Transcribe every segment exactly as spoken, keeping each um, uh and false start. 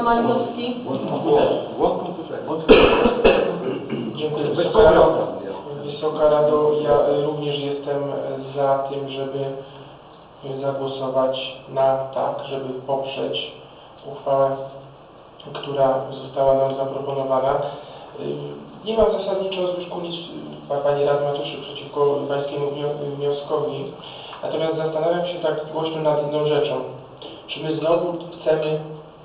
Pan Malinowski? Dziękuję. Wysoka Rado, Wysoka Rado, ja również jestem za tym, żeby zagłosować na tak, żeby poprzeć uchwałę, która została nam zaproponowana. Nie mam zasadniczo, Zbyszku, nic, Panie Radny Matuszy, przeciwko Pańskiemu wnioskowi, natomiast zastanawiam się tak głośno nad jedną rzeczą. Czy my znowu chcemy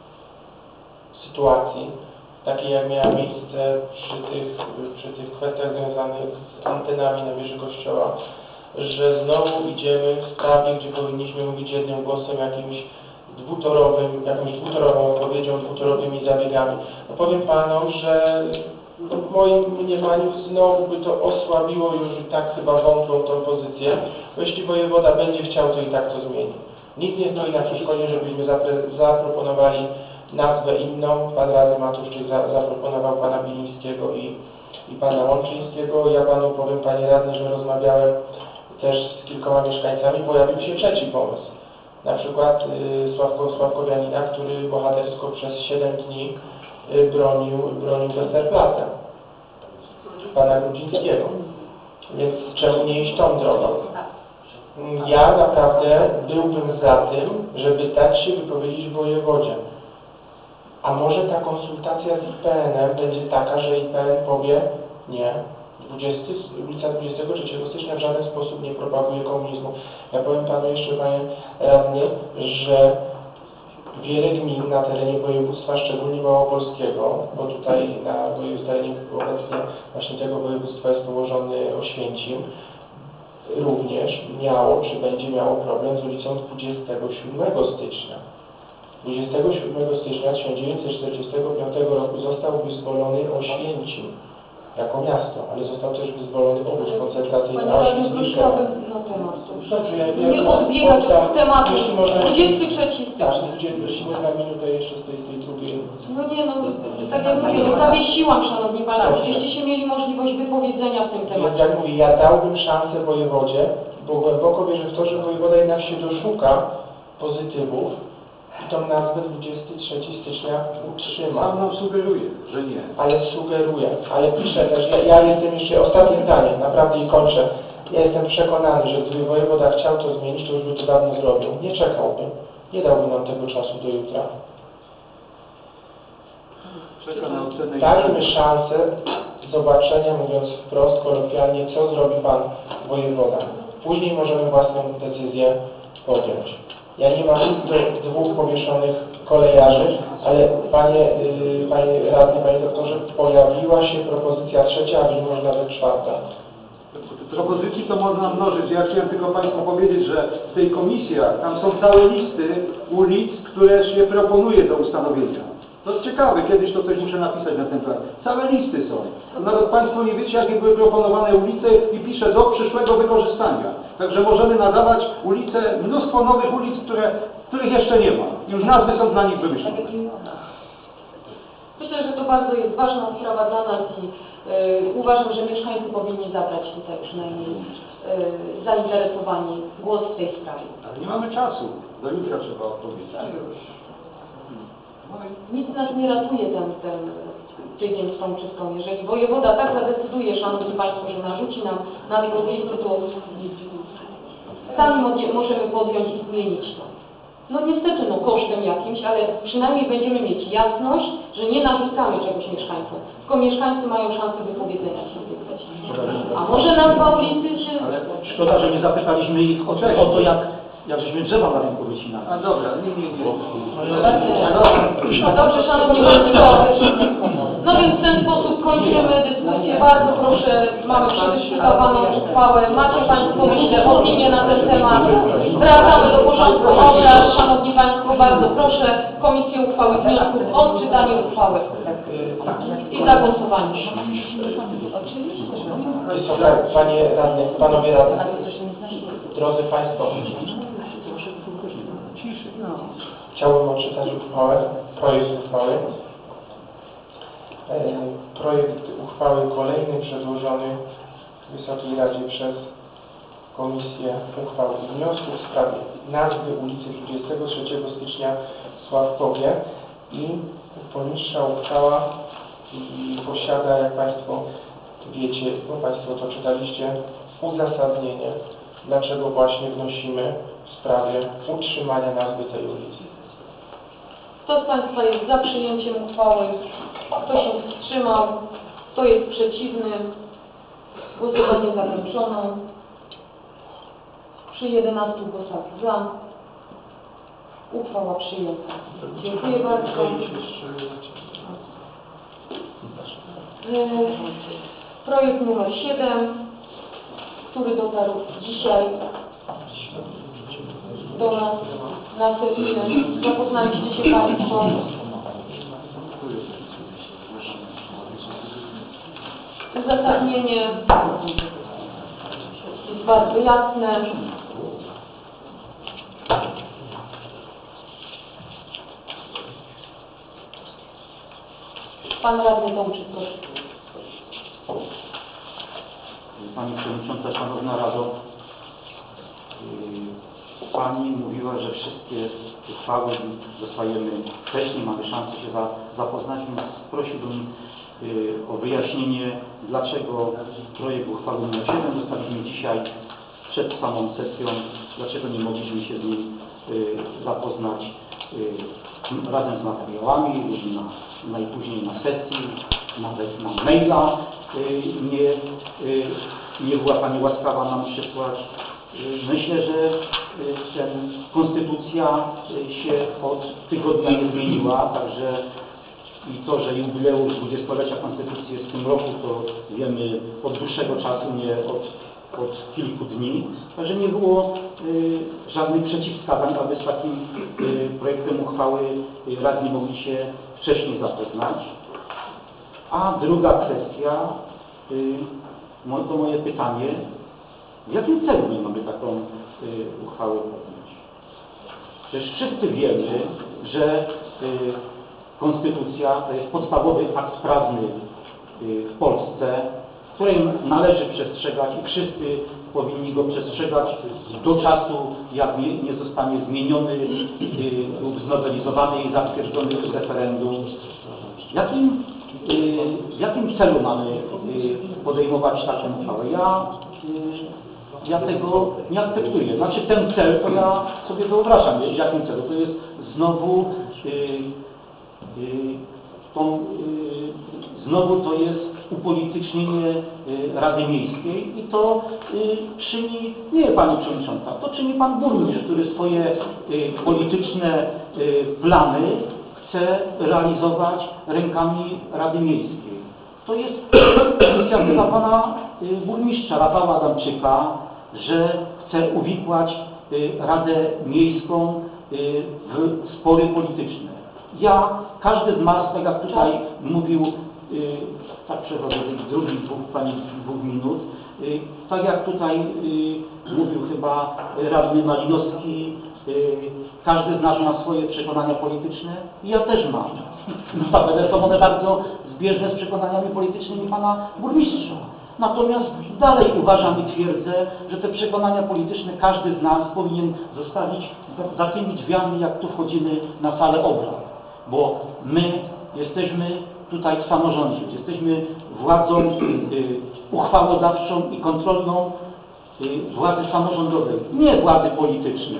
sytuacji, takiej jak miała miejsce przy tych, przy tych kwestiach związanych z antenami na wieży Kościoła, że znowu idziemy w sprawie, gdzie powinniśmy mówić jednym głosem, jakimś dwutorowym, jakąś dwutorową odpowiedzią, dwutorowymi zabiegami. No powiem Panom, że w moim mniemaniu znowu by to osłabiło już i tak chyba wątłą tą pozycję, bo jeśli wojewoda będzie chciał, to i tak to zmieni. Nikt nie stoi na przeszkodzie, żebyśmy zaproponowali nazwę inną. Pan Radny Matuszczyk za, zaproponował Pana Bilińskiego i, i Pana Łączyńskiego. Ja Panu powiem, Panie Radny, że rozmawiałem też z kilkoma mieszkańcami, pojawił się trzeci pomysł. Na przykład y, Sławko, Sławkowianina, który bohatersko przez siedem dni y, bronił, bronił Westerplatte, Pana Grudzińskiego. Więc czemu nie iść tą drogą? Ja naprawdę byłbym za tym, żeby dać się wypowiedzieć wojewodzie. A może ta konsultacja z I P N-em będzie taka, że I P N powie nie, ulica dwudziestego trzeciego stycznia w żaden sposób nie propaguje komunizmu. Ja powiem Panu jeszcze, Panie Radny, że wiele gmin na terenie województwa, szczególnie małopolskiego, bo tutaj na terenie obecnie właśnie tego województwa jest położony Oświęcim, również miało, czy będzie miało problem z ulicą dwudziestego siódmego stycznia. dwudziestego siódmego stycznia tysiąc dziewięćset czterdziestego piątego roku został wyzwolony Oświęcim jako miasto, ale został też wyzwolony obóz koncentracyjny Auschwitz-Birkenau. Dobrze, ja wiem. Nie odbiegać od tematu. dwudziesty trzeci stycznia. Jeśli można minutę jeszcze z tej, tej drugiej. No nie, no tak jak mówię, no zawiesiłam, Szanowni Państwo, żebyście się mieli możliwość wypowiedzenia w tym temacie. Jak mówię, ja dałbym szansę wojewodzie, bo głęboko wierzę w to, że wojewoda jednak się doszuka pozytywów i tą nazwę dwudziestego trzeciego stycznia utrzyma. Pan nam sugeruje, że nie. Ale sugeruje, ale piszę też, ja, ja jestem jeszcze, ostatnie zdanie, naprawdę i kończę. Ja jestem przekonany, że gdyby wojewoda chciał to zmienić, to już by to dawno zrobił. Nie czekałby. Nie dałby nam tego czasu do jutra. Dajmy szansę zobaczenia, mówiąc wprost, kolokwialnie, co zrobi Pan wojewoda. Później możemy własną decyzję podjąć. Ja nie mam nic do dwóch powieszonych kolejarzy, ale Panie, yy, panie Radny, Panie Doktorze, pojawiła się propozycja trzecia, a być może nawet czwarta. Propozycji to można mnożyć. Ja chciałem tylko Państwu powiedzieć, że w tej komisjach tam są całe listy ulic, które się proponuje do ustanowienia. To jest ciekawe, kiedyś to coś muszę napisać na ten temat. Całe listy są. Nawet Państwo nie wiecie, jakie były proponowane ulice i pisze do przyszłego wykorzystania. Także możemy nadawać ulice, mnóstwo nowych ulic, które, których jeszcze nie ma. Już nazwy są dla nich wymyślone. Myślę, że to bardzo jest ważna sprawa dla nas i yy, uważam, że mieszkańcy powinni zabrać tutaj przynajmniej yy, zainteresowani głos w tej sprawie. Ale nie mamy czasu. Do jutra trzeba odpowiedzieć. Nic nas nie ratuje ten, ten tydzień z tą czystką. Jeżeli wojewoda tak zadecyduje, Szanowni Państwo, że narzuci nam na tego miejscu, to sami możemy podjąć i zmienić to. No niestety, no kosztem jakimś, ale przynajmniej będziemy mieć jasność, że nie narzucamy czegoś mieszkańcom, tylko mieszkańcy mają szansę wypowiedzenia się w tej kwestii. A może nazwa ulicy się... Ale szkoda, że nie zapytaliśmy ich o, o to, jak, jak żeśmy drzewa na rynku wycinali. A dobra, nie, nie, nie. No dobrze, Szanowni Państwo. No więc w ten sposób kończymy dyskusję. Bardzo proszę, mamy przedyskutowaną uchwałę. Macie Państwo, myślę, opinię na ten temat. Wracamy do porządku obrad. Szanowni Państwo, bardzo proszę Komisję Uchwały Wniosków o odczytanie uchwały i zagłosowanie. Oczywiście. Wysoka, Panie Radny, Panowie Radny, drodzy Państwo, chciałbym odczytać uchwałę, projekt uchwały. E, projekt uchwały kolejny przedłożony Wysokiej Radzie przez Komisję Uchwał i Wniosków w sprawie nazwy ulicy dwudziestego trzeciego stycznia w Sławkowie i poniższa uchwała i posiada, jak Państwo wiecie, bo Państwo to czytaliście, uzasadnienie, dlaczego właśnie wnosimy w sprawie utrzymania nazwy tej ulicy. Kto z Państwa jest za przyjęciem uchwały? Kto się wstrzymał? Kto jest przeciwny? Głosowanie zakończono. Przy jedenastu głosach za. Uchwała przyjęta. Dziękuję bardzo. E, Projekt numer siedem, który dotarł dzisiaj do nas na sesję. Zapoznaliście się Państwo. Uzasadnienie jest bardzo jasne. Pan radny Tomczyk, proszę. Pani Przewodnicząca, Szanowna Rado, Pani mówiła, że wszystkie uchwały dostajemy wcześniej, mamy szansę się za, zapoznać, więc prosiłbym o wyjaśnienie, dlaczego projekt uchwały numer siedem dostaliśmy dzisiaj przed samą sesją, dlaczego nie mogliśmy się z nim zapoznać razem z materiałami, na, najpóźniej na sesji, nawet na maila. Nie, nie była Pani łaskawa nam przysłać. Myślę, że ten, konstytucja się od tygodnia nie zmieniła, także i to, że jubileusz dwudziestolecia konstytucji jest w tym roku, to wiemy od dłuższego czasu, nie od, od kilku dni. Także nie było y, żadnych przeciwwskazań, aby z takim y, projektem uchwały y, radni mogli się wcześniej zapoznać. A druga kwestia, y, to moje pytanie, w jakim celu my mamy taką y, uchwałę podjąć? Przecież wszyscy wiemy, że y, Konstytucja to jest podstawowy akt prawny y, w Polsce, której należy przestrzegać i wszyscy powinni go przestrzegać do czasu, jak nie, nie zostanie zmieniony y, lub znowelizowany i zatwierdzony w referendum. Jakim, y, w jakim celu mamy y, podejmować taką uchwałę? Ja y, Ja tego nie akceptuję. Znaczy ten cel, to ja sobie wyobrażam, w jakim celu. To jest znowu yy, yy, tą, yy, znowu to jest upolitycznienie yy, Rady Miejskiej i to yy, czyni, nie Pani Przewodnicząca, to czyni Pan Burmistrz, który swoje yy, polityczne yy, plany chce realizować rękami Rady Miejskiej. To jest inicjatywa Pana yy, Burmistrza Rafała Adamczyka, że chce uwikłać y, Radę Miejską y, w spory polityczne. Ja, każdy z nas, tak jak tutaj mówił, y, tak przechodzę tych drugich dwóch, pani dwóch minut, y, tak jak tutaj y, mówił chyba radny Malinowski, y, każdy z nas ma swoje przekonania polityczne i ja też mam. Notabene są one bardzo zbieżne z przekonaniami politycznymi pana burmistrza. Natomiast dalej uważam i twierdzę, że te przekonania polityczne każdy z nas powinien zostawić za tymi drzwiami, jak tu wchodzimy na salę obrad. Bo my jesteśmy tutaj w samorządzie, jesteśmy władzą y, uchwałodawczą i kontrolną y, władzy samorządowej, nie władzy politycznej.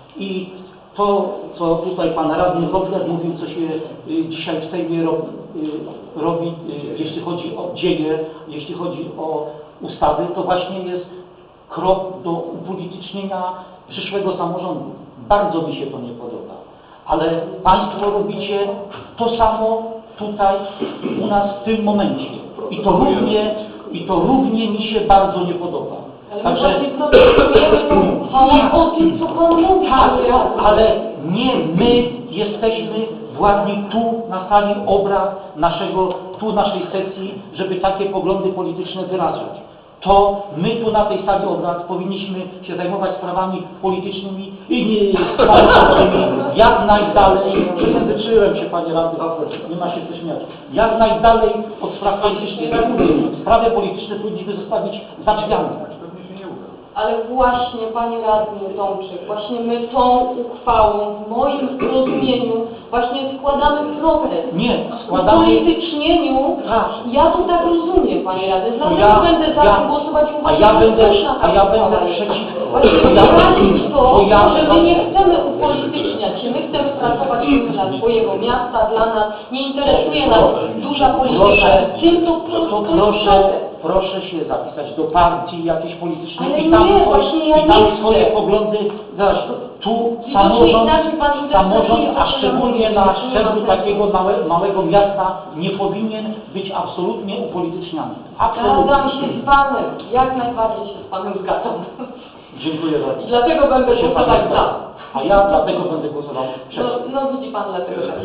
I to, co tutaj pan radny Kobler mówił, co się y, dzisiaj w Sejmie robi, y, robi y, jeśli chodzi o dzieje, jeśli chodzi o ustawy, to właśnie jest krok do upolitycznienia przyszłego samorządu. Bardzo mi się to nie podoba. Ale Państwo robicie to samo tutaj u nas w tym momencie. I to równie, i to równie mi się bardzo nie podoba. Ale my właśnie protestujemy tą uchwałą o tym, co Pan mówi. Tak, ale nie my jesteśmy władni tu na sali obrad naszego, tu naszej sesji, żeby takie poglądy polityczne wyrażać. To my tu na tej sali obrad powinniśmy się zajmować sprawami politycznymi i nie samorządowymi jak najdalej, przejęzyczyłem się panie radny, nie ma się co śmiać, jak najdalej od spraw politycznych. Sprawy polityczne powinniśmy zostawić za drzwiami. Ale właśnie, panie radny Tomczyk, właśnie my tą uchwałą, w moim rozumieniu, właśnie składamy protest. Nie, składamy... Upolitycznieniu, Tak. ja to tak rozumiem, panie radny, To dlatego ja- będę za ja- tym głosować i a uważam, ja że będę- słuszna ta a ja uchwała będę jest. przeciwko. Właśnie Ja- wyrazić to, bo ja- że my nie chcemy upolityczniać się, my chcemy pracować dla swojego miasta, dla nas, nie interesuje nas duża polityka, Proszę, czym to to to jest proszę, protest. proszę się zapisać do partii jakiejś politycznej Ale i tam, nie, swoje, właśnie ja i tam nie swoje chcę. poglądy, zobacz, tu Widocznie samorząd, inaczej pan interpretuje samorząd, to, a co szczególnie ja na mówię, nie szczeblu ma sensu. takiego małe, małego miasta nie powinien być absolutnie upolityczniany. Absolutnie. Zgadzam się z panem, jak najbardziej się z panem zgadzam. Dziękuję I bardzo. dlatego będę Się głosować pan za. A ja dlatego będę głosował No, przeciw. no widzi pan, dlatego tak.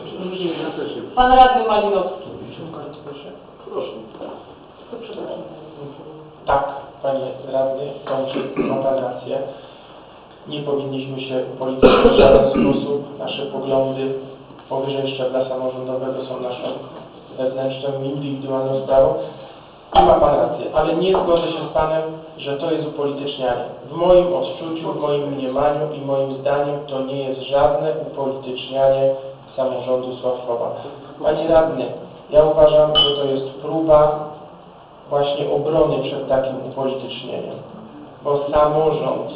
Ja też się- Pan radny Malinowski. Proszę. Proszę. To przepraszam. Tak, panie radny Tomczyk, ma pan rację. Nie powinniśmy się upolitycznić w żaden sposób. Nasze poglądy powyżej szczebla samorządowego są naszą wewnętrzną, indywidualną sprawą. I ma pan rację, ale nie zgodzę się z panem, że to jest upolitycznianie. W moim odczuciu, w moim mniemaniu i moim zdaniem to nie jest żadne upolitycznianie samorządu Sławkowa. Panie radny, ja uważam, że to jest próba właśnie obrony przed takim upolitycznieniem, bo samorząd,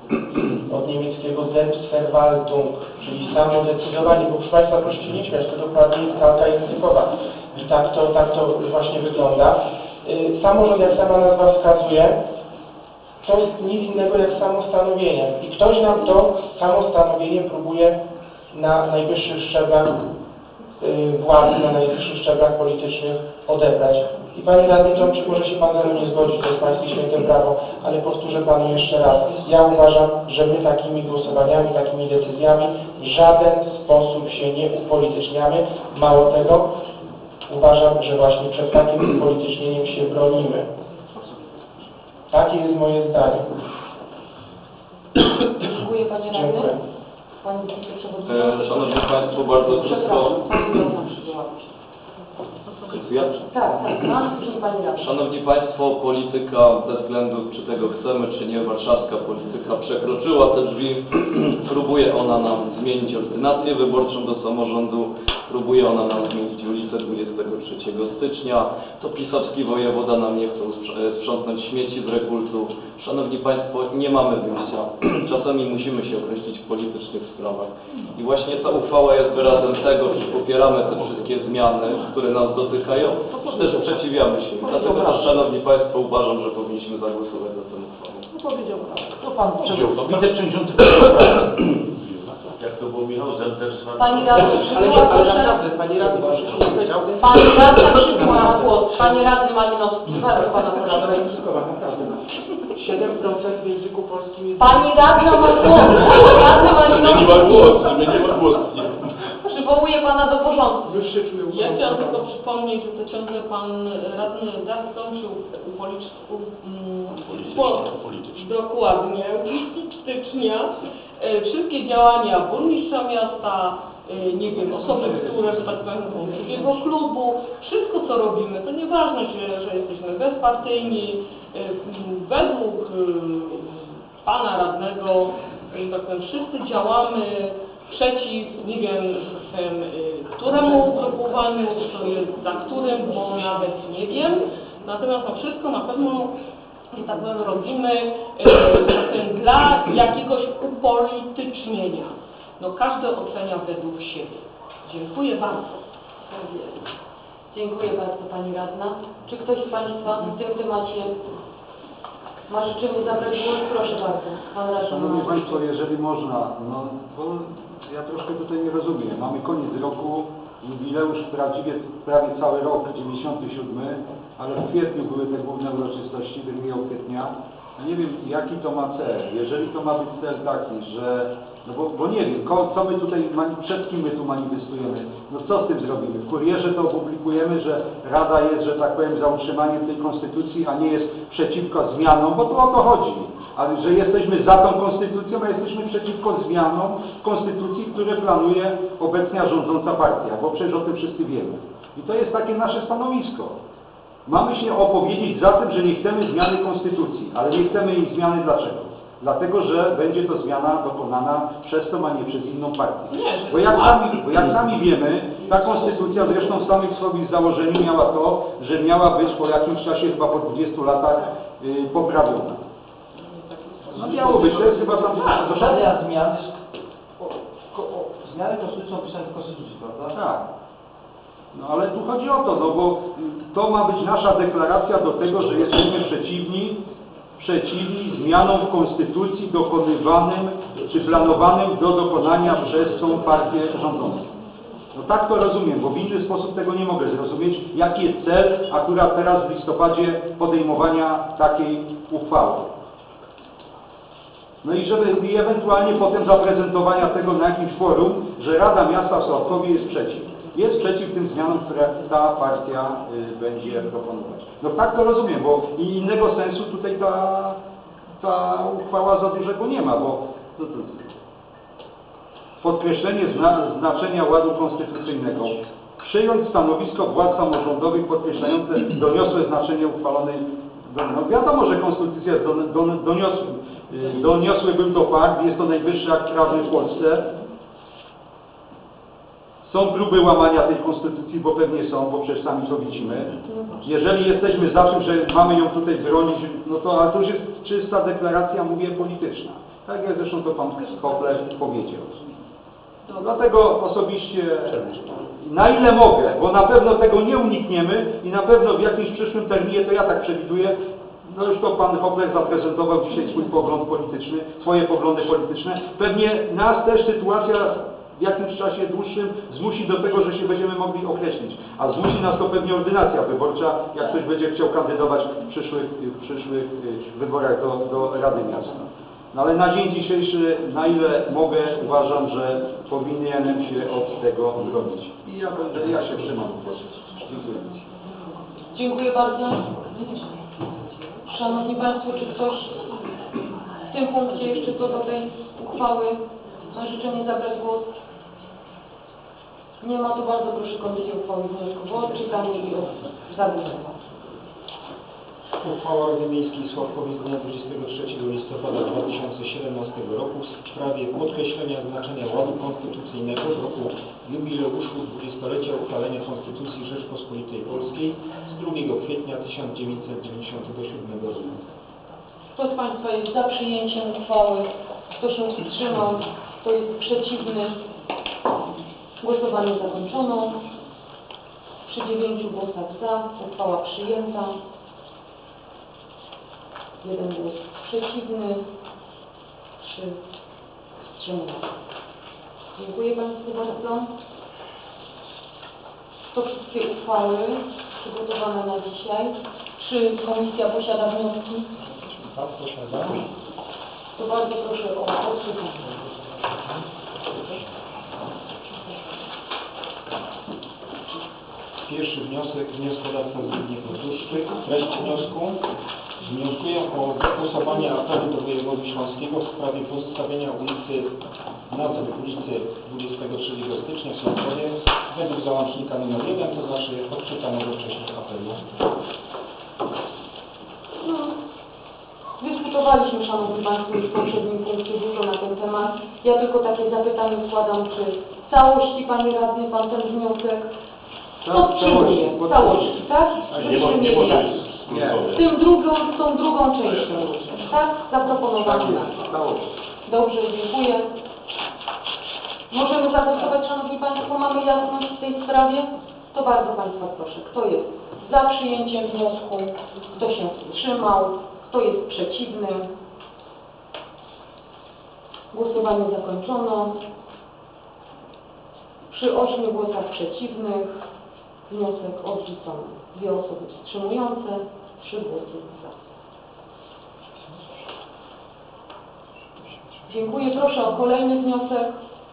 od niemieckiego Selbstverwaltung, czyli samodecydowanie, bo proszę państwa, proszę się nie śmiać, to dokładnie jest kalka językowa i tak to, tak to właśnie wygląda. Yy, samorząd, jak sama nazwa wskazuje, to jest nic innego jak samostanowienie i ktoś nam to samostanowienie próbuje na najwyższych szczeblach yy, władzy, na najwyższych szczeblach politycznych odebrać. I panie radny Tomczyk, może się pan ze mną nie zgodzić, to jest pańskie święte prawo, ale powtórzę panu jeszcze raz. Ja uważam, że my takimi głosowaniami, takimi decyzjami w żaden sposób się nie upolityczniamy. Mało tego, uważam, że właśnie przed takim upolitycznieniem się bronimy. Takie jest moje zdanie. Dziękuję panie radny. Dziękuję. Pani wiceprzewodnicząca. E, Szanowni Państwo, bardzo krótko. Przepraszam, pani radna przyjęła. Ja? Tak, tak, pan później pani radna. Szanowni Państwo, polityka, bez względu czy tego chcemy, czy nie, warszawska polityka przekroczyła te drzwi. Próbuje ona nam zmienić ordynację wyborczą do samorządu, próbuje ona nam zmienić ulicę dwudziestego trzeciego stycznia. To pisowski wojewoda nam nie chce sprzątnąć śmieci z rekultu. Szanowni Państwo, nie mamy wyjścia. Czasami musimy się określić w politycznych sprawach. I właśnie ta uchwała jest wyrazem tego, czy popieramy te wszystkie zmiany, które nas dotykają, czy też sprzeciwiamy się. Dlatego też, Szanowni Państwo, uważam, że powinniśmy zagłosować za tę uchwałą. Powiedział pan. To pan przewodniczący, wiceprzewodniczący. Jak to było Michał Zelderstwa? Pani radna Ale, przybyła, ale proszę. naprawdę, pani radny, proszę się nie powiedział. Pani radna przybyła na głos. Pani radny Malinowski. Zaraz pana poradę. siedem procent w języku polskim jest... Pani radna ma głos. Pani radny Nie ma Malinowski. głosu, nie ma głosu. Przywołuję pana do porządku. Już się czuję Ja chciałam uporządkowany. tylko przypomnieć, że to ciągle pan radny zastąpił upolicz... u- mm, po- Dokładnie, stycznia. E, Wszystkie działania burmistrza miasta, e, nie wiem, osoby, które, że tak powiem, są z jego klubu, wszystko co robimy, to nieważne, że, że jesteśmy bezpartyjni, e, m, według e, pana radnego, że tak powiem, wszyscy działamy przeciw, nie wiem, że tak powiem, y, któremu ugrupowaniu, kto jest za którym, bo nawet nie wiem. Natomiast no wszystko na pewno, że tak powiem, robimy y, że tak powiem, dla jakiegoś upolitycznienia. No każdy ocenia według siebie. Dziękuję bardzo. Dziękuję bardzo pani radna. Czy ktoś z państwa w tym temacie ma życzenie zabrać głos? Proszę bardzo. Pan radny. Szanowni Państwo, jeżeli można, no bo ja troszkę tutaj nie rozumiem. Mamy koniec roku, jubileusz prawdziwie prawie cały rok, dziewięćdziesiąty siódmy, ale w kwietniu były te główne uroczystości, drugiego kwietnia. Ja nie wiem, jaki to ma cel. Jeżeli to ma być cel taki, że... No bo, bo nie wiem, ko, co my tutaj, mani- przed kim my tu manifestujemy? No co z tym zrobimy? W kurierze to opublikujemy, że Rada jest, że tak powiem, za utrzymaniem tej konstytucji, a nie jest przeciwko zmianom, bo tu o to chodzi. Ale że jesteśmy za tą konstytucją, a jesteśmy przeciwko zmianom konstytucji, które planuje obecnie rządząca partia, bo przecież o tym wszyscy wiemy. I to jest takie nasze stanowisko. mamy się opowiedzieć za tym, że nie chcemy zmiany konstytucji, ale nie chcemy jej zmiany dlaczego? Dlatego, że będzie to zmiana dokonana przez tą, a nie przez inną partię. Bo jak sami, bo jak sami wiemy, ta konstytucja zresztą w samych swoich założeniu miała to, że miała być po jakimś czasie, chyba po dwudziestu latach, yy, poprawiona. No miało być, to jest chyba tam... Żadna zmiany, o, o, o, zmiany konstytucji są pisane w konstytucji, prawda? Tak. No ale tu chodzi o to, no bo to ma być nasza deklaracja do tego, że jesteśmy przeciwni, przeciwni zmianom w konstytucji dokonywanym czy planowanym do dokonania przez tą partię rządzącą. No tak to rozumiem, bo w inny sposób tego nie mogę zrozumieć, jaki jest cel akurat teraz w listopadzie podejmowania takiej uchwały. No i żeby i ewentualnie potem zaprezentowania tego na jakimś forum, że Rada Miasta w Sławkowie jest przeciw. Jest przeciw tym zmianom, które ta partia y, będzie proponować. No tak to rozumiem, bo i innego sensu tutaj ta, ta uchwała za dużego nie ma, bo to, to, podkreślenie zna, znaczenia ładu konstytucyjnego, przyjąć stanowisko władz samorządowych podkreślające doniosłe znaczenie uchwalonej. No wiadomo, że konstytucja jest don, don, doniosły, y, doniosły był to fakt, jest to najwyższy akt prawny w Polsce. Są próby łamania tej konstytucji, bo pewnie są, bo przecież sami to widzimy. Jeżeli jesteśmy za tym, że mamy ją tutaj bronić, no to, ale to już jest czysta deklaracja, mówię, polityczna. Tak jak zresztą to pan Hopler powiedział. No, dlatego osobiście, na ile mogę, bo na pewno tego nie unikniemy i na pewno w jakimś przyszłym terminie, to ja tak przewiduję, no już to pan Hopler zaprezentował dzisiaj swój pogląd polityczny, swoje poglądy polityczne. Pewnie nas też sytuacja w jakimś czasie dłuższym zmusi do tego, że się będziemy mogli określić. A zmusi nas to pewnie ordynacja wyborcza, jak ktoś będzie chciał kandydować w przyszłych, w przyszłych wyborach do, do Rady Miasta. No ale na dzień dzisiejszy, na ile mogę, uważam, że powinienem się od tego bronić. I ja będę, ja się trzymam po prostu. Dziękuję. Dziękuję bardzo. Szanowni Państwo, czy ktoś w tym punkcie jeszcze co do tej uchwały ma życzenie zabrać głos? Nie ma, to bardzo proszę Komisję Uchwały i Wniosków o odczytanie i o zagłosowanie. Uchwała Rady Miejskiej Sławkowie z dnia dwudziestego trzeciego listopada dwa tysiące siedemnastego roku w sprawie podkreślenia znaczenia ładu konstytucyjnego w roku jubileuszu dwudziestolecia uchwalenia Konstytucji Rzeczpospolitej Polskiej z drugiego kwietnia tysiąc dziewięćset dziewięćdziesiątego siódmego roku. Kto z Państwa jest za przyjęciem uchwały? Kto się wstrzymał? Kto jest przeciwny? Głosowanie zakończono. Przy dziewięciu głosach za uchwała przyjęta. Jeden głos przeciwny. Trzy wstrzymujące. Dziękuję Państwu bardzo. To wszystkie uchwały przygotowane na dzisiaj. Czy Komisja posiada wnioski? Tak, posiada. To bardzo proszę o odczytanie. Pierwszy wniosek, wnioskodawca Zbigniew Otuszczyk. Treść wniosku. Wnioskuję o głosowanie apelu do wojewody śląskiego w sprawie pozostawienia ulicy, nazwy ulicy dwudziestego trzeciego stycznia w Sławkowie według załącznika numer jeden, to znaczy odczytanego wcześniej apelu. No, dyskutowaliśmy, Szanowni Państwo, już w poprzednim punkcie dużo na ten temat. Ja tylko takie zapytanie składam, czy w całości Panie Radny, Pan ten wniosek podtrzymuje? W całości, tak? Nie może, nie może być Nie. Z tym drugą, z tą drugą częścią, tak? Zaproponowaną. Dobrze, dziękuję. Możemy zagłosować, Szanowni Państwo, mamy jasność w tej sprawie? To bardzo Państwa proszę, kto jest za przyjęciem wniosku, kto się wstrzymał, kto jest przeciwny. Głosowanie zakończono. Przy ośmiu głosach przeciwnych wniosek odrzucony. Dwie osoby wstrzymujące, trzy głosy za. Dziękuję. Proszę o kolejny wniosek.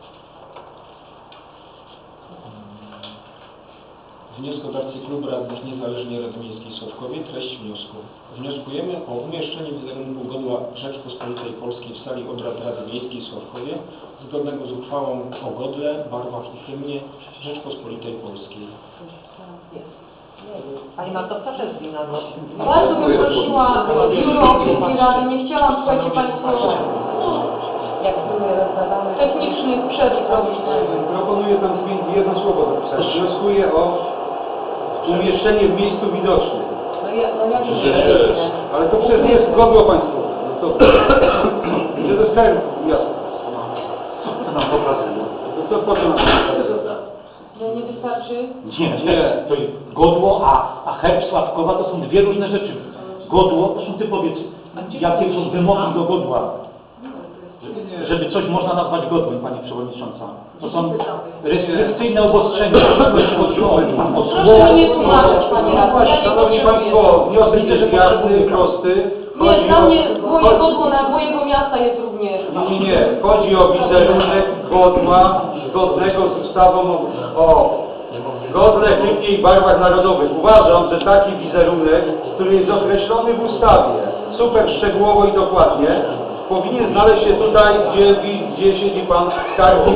Wnioskodawcy Klub Radnych Niezależnej Rady Miejskiej Sławkowie. Treść wniosku. Wnioskujemy o umieszczenie wizerunku godła Rzeczpospolitej Polskiej w sali obrad Rady Miejskiej Sławkowie zgodnego z uchwałą o godle, barwach i hymnie Rzeczpospolitej Polskiej. Jest. Pani Martowska też wina. Bardzo bym prosiła biuro Miejskiej Rady, nie chciałam, słuchajcie Państwo, Jak były rozdawane... technicznych przerw robić. Proponuję tam zmienić jedno słowo dopisać. Wnioskuję o umieszczenie w miejscu widocznym. No ja, no ja nie Ale to przecież nie jest godło państwowe. No to, że to jest herb, jasne. To nam popracuje. No to po co nam No nie wystarczy. Nie, nie, to jest godło, a, a herb Sławkowa to są dwie różne rzeczy. Godło, proszę ty powiedz, jakie są wymogi do godła? Żeby coś można nazwać godłem, Pani Przewodnicząca. To są restrykcyjne obostrzenia, jeśli chodzi o, o Proszę mi nie tłumaczyć, Panie Radny, ja nie Szanowni potrzebuję. Państwo, wniosek jest jasny, prosty. Nie, Chodzi dla o- mnie moje chodzi- godło na mojego miasta jest również. Nie, nie, nie. Chodzi o wizerunek godła zgodnego z ustawą o, o godle, hymnie i barwach narodowych. Uważam, że taki wizerunek, który jest określony w ustawie super szczegółowo i dokładnie, powinien znaleźć się tutaj, gdzie, gdzie siedzi Pan skarbnik.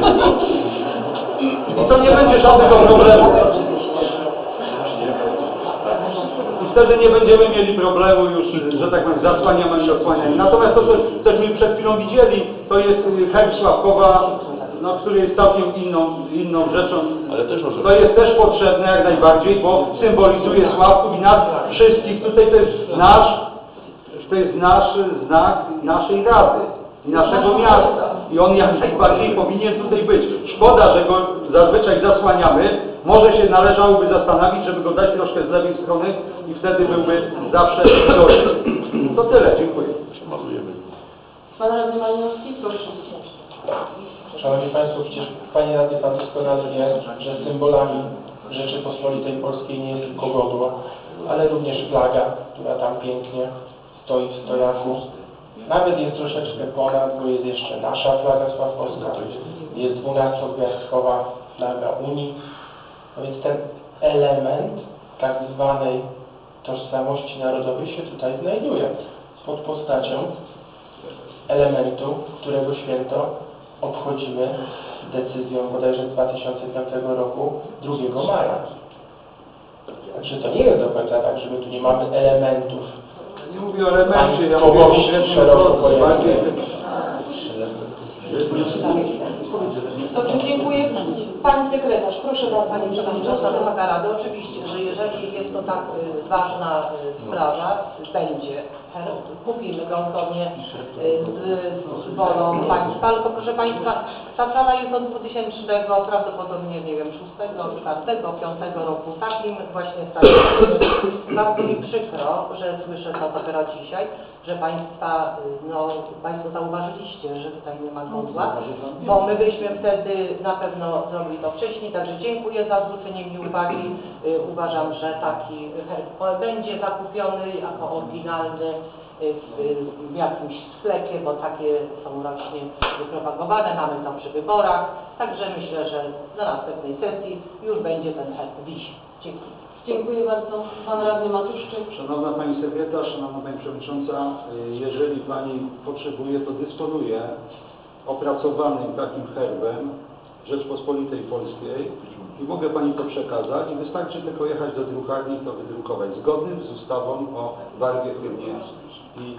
I to nie będzie żadnego problemu. I wtedy nie będziemy mieli problemu już, że tak powiem, zasłaniamy i odsłaniamy. Natomiast to, co cośmy przed chwilą widzieli, to jest herb Sławkowa, no, który jest całkiem inną, inną rzeczą. Ale też może... To jest też potrzebne jak najbardziej, bo symbolizuje Sławków i nas wszystkich. Tutaj to jest nasz, to jest nasz znak naszej Rady i naszego miasta. I on jak najbardziej powinien tutaj być. Szkoda, że go zazwyczaj zasłaniamy. Może się należałoby zastanowić, żeby go dać troszkę z lewej strony i wtedy byłby zawsze widoczny. To tyle, dziękuję. Pan Radny Malinowski, proszę. Szanowni Państwo, przecież Panie Radny, Pan doskonale wie, że symbolami Rzeczypospolitej Polskiej nie jest tylko godło, ale również flaga, która tam pięknie stoi w stojaku. Nawet jest troszeczkę ponad, bo jest jeszcze nasza flaga sławkowska, jest dwunastogwiazdkowa flaga Unii. No więc ten element tak zwanej tożsamości narodowej się tutaj znajduje pod postacią elementu, którego święto obchodzimy decyzją bodajże z dwa tysiące piątego roku drugiego maja. Także to nie jest do końca tak, że my tu nie mamy elementów. Nie mówię o elemencie, ja Ani mówię o kogoś średnim szeroko wzrostu, pojętym. bardziej... Dobrze, dziękuję. Pani sekretarz, proszę bardzo Pani Przewodnicząca. Wymaga Rady, oczywiście, że jeżeli jest to tak y, ważna y, sprawa, y, będzie herb, kupimy go zgodnie y, z, z wolą Państwa, tylko proszę Państwa, ta sprawa jest od dwutysięcznego, prawdopodobnie, nie wiem, szóstego, czwartego, piątego roku, takim właśnie stanie. Bardzo mi przykro, że słyszę to dopiero dzisiaj, że Państwa, y, no, Państwo zauważyliście, że tutaj nie ma godła, bo my byśmy wtedy na pewno zrobili to wcześniej, także dziękuję za zwrócenie mi uwagi. Y, uważam, że taki herb będzie zakupiony jako oryginalny y, w, w jakimś sklepie, bo takie są rocznie wypropagowane, mamy to przy wyborach, także myślę, że na następnej sesji już będzie ten herb wisieć. Dziękuję. Dziękuję bardzo. Pan Radny Matuszczyk. Szanowna Pani Sekretarz, Szanowna Pani Przewodnicząca, jeżeli Pani potrzebuje, to dysponuję opracowanym takim herbem Rzeczpospolitej Polskiej i mogę Pani to przekazać i wystarczy tylko jechać do drukarni i to wydrukować, zgodnym z ustawą o barwie hymnie i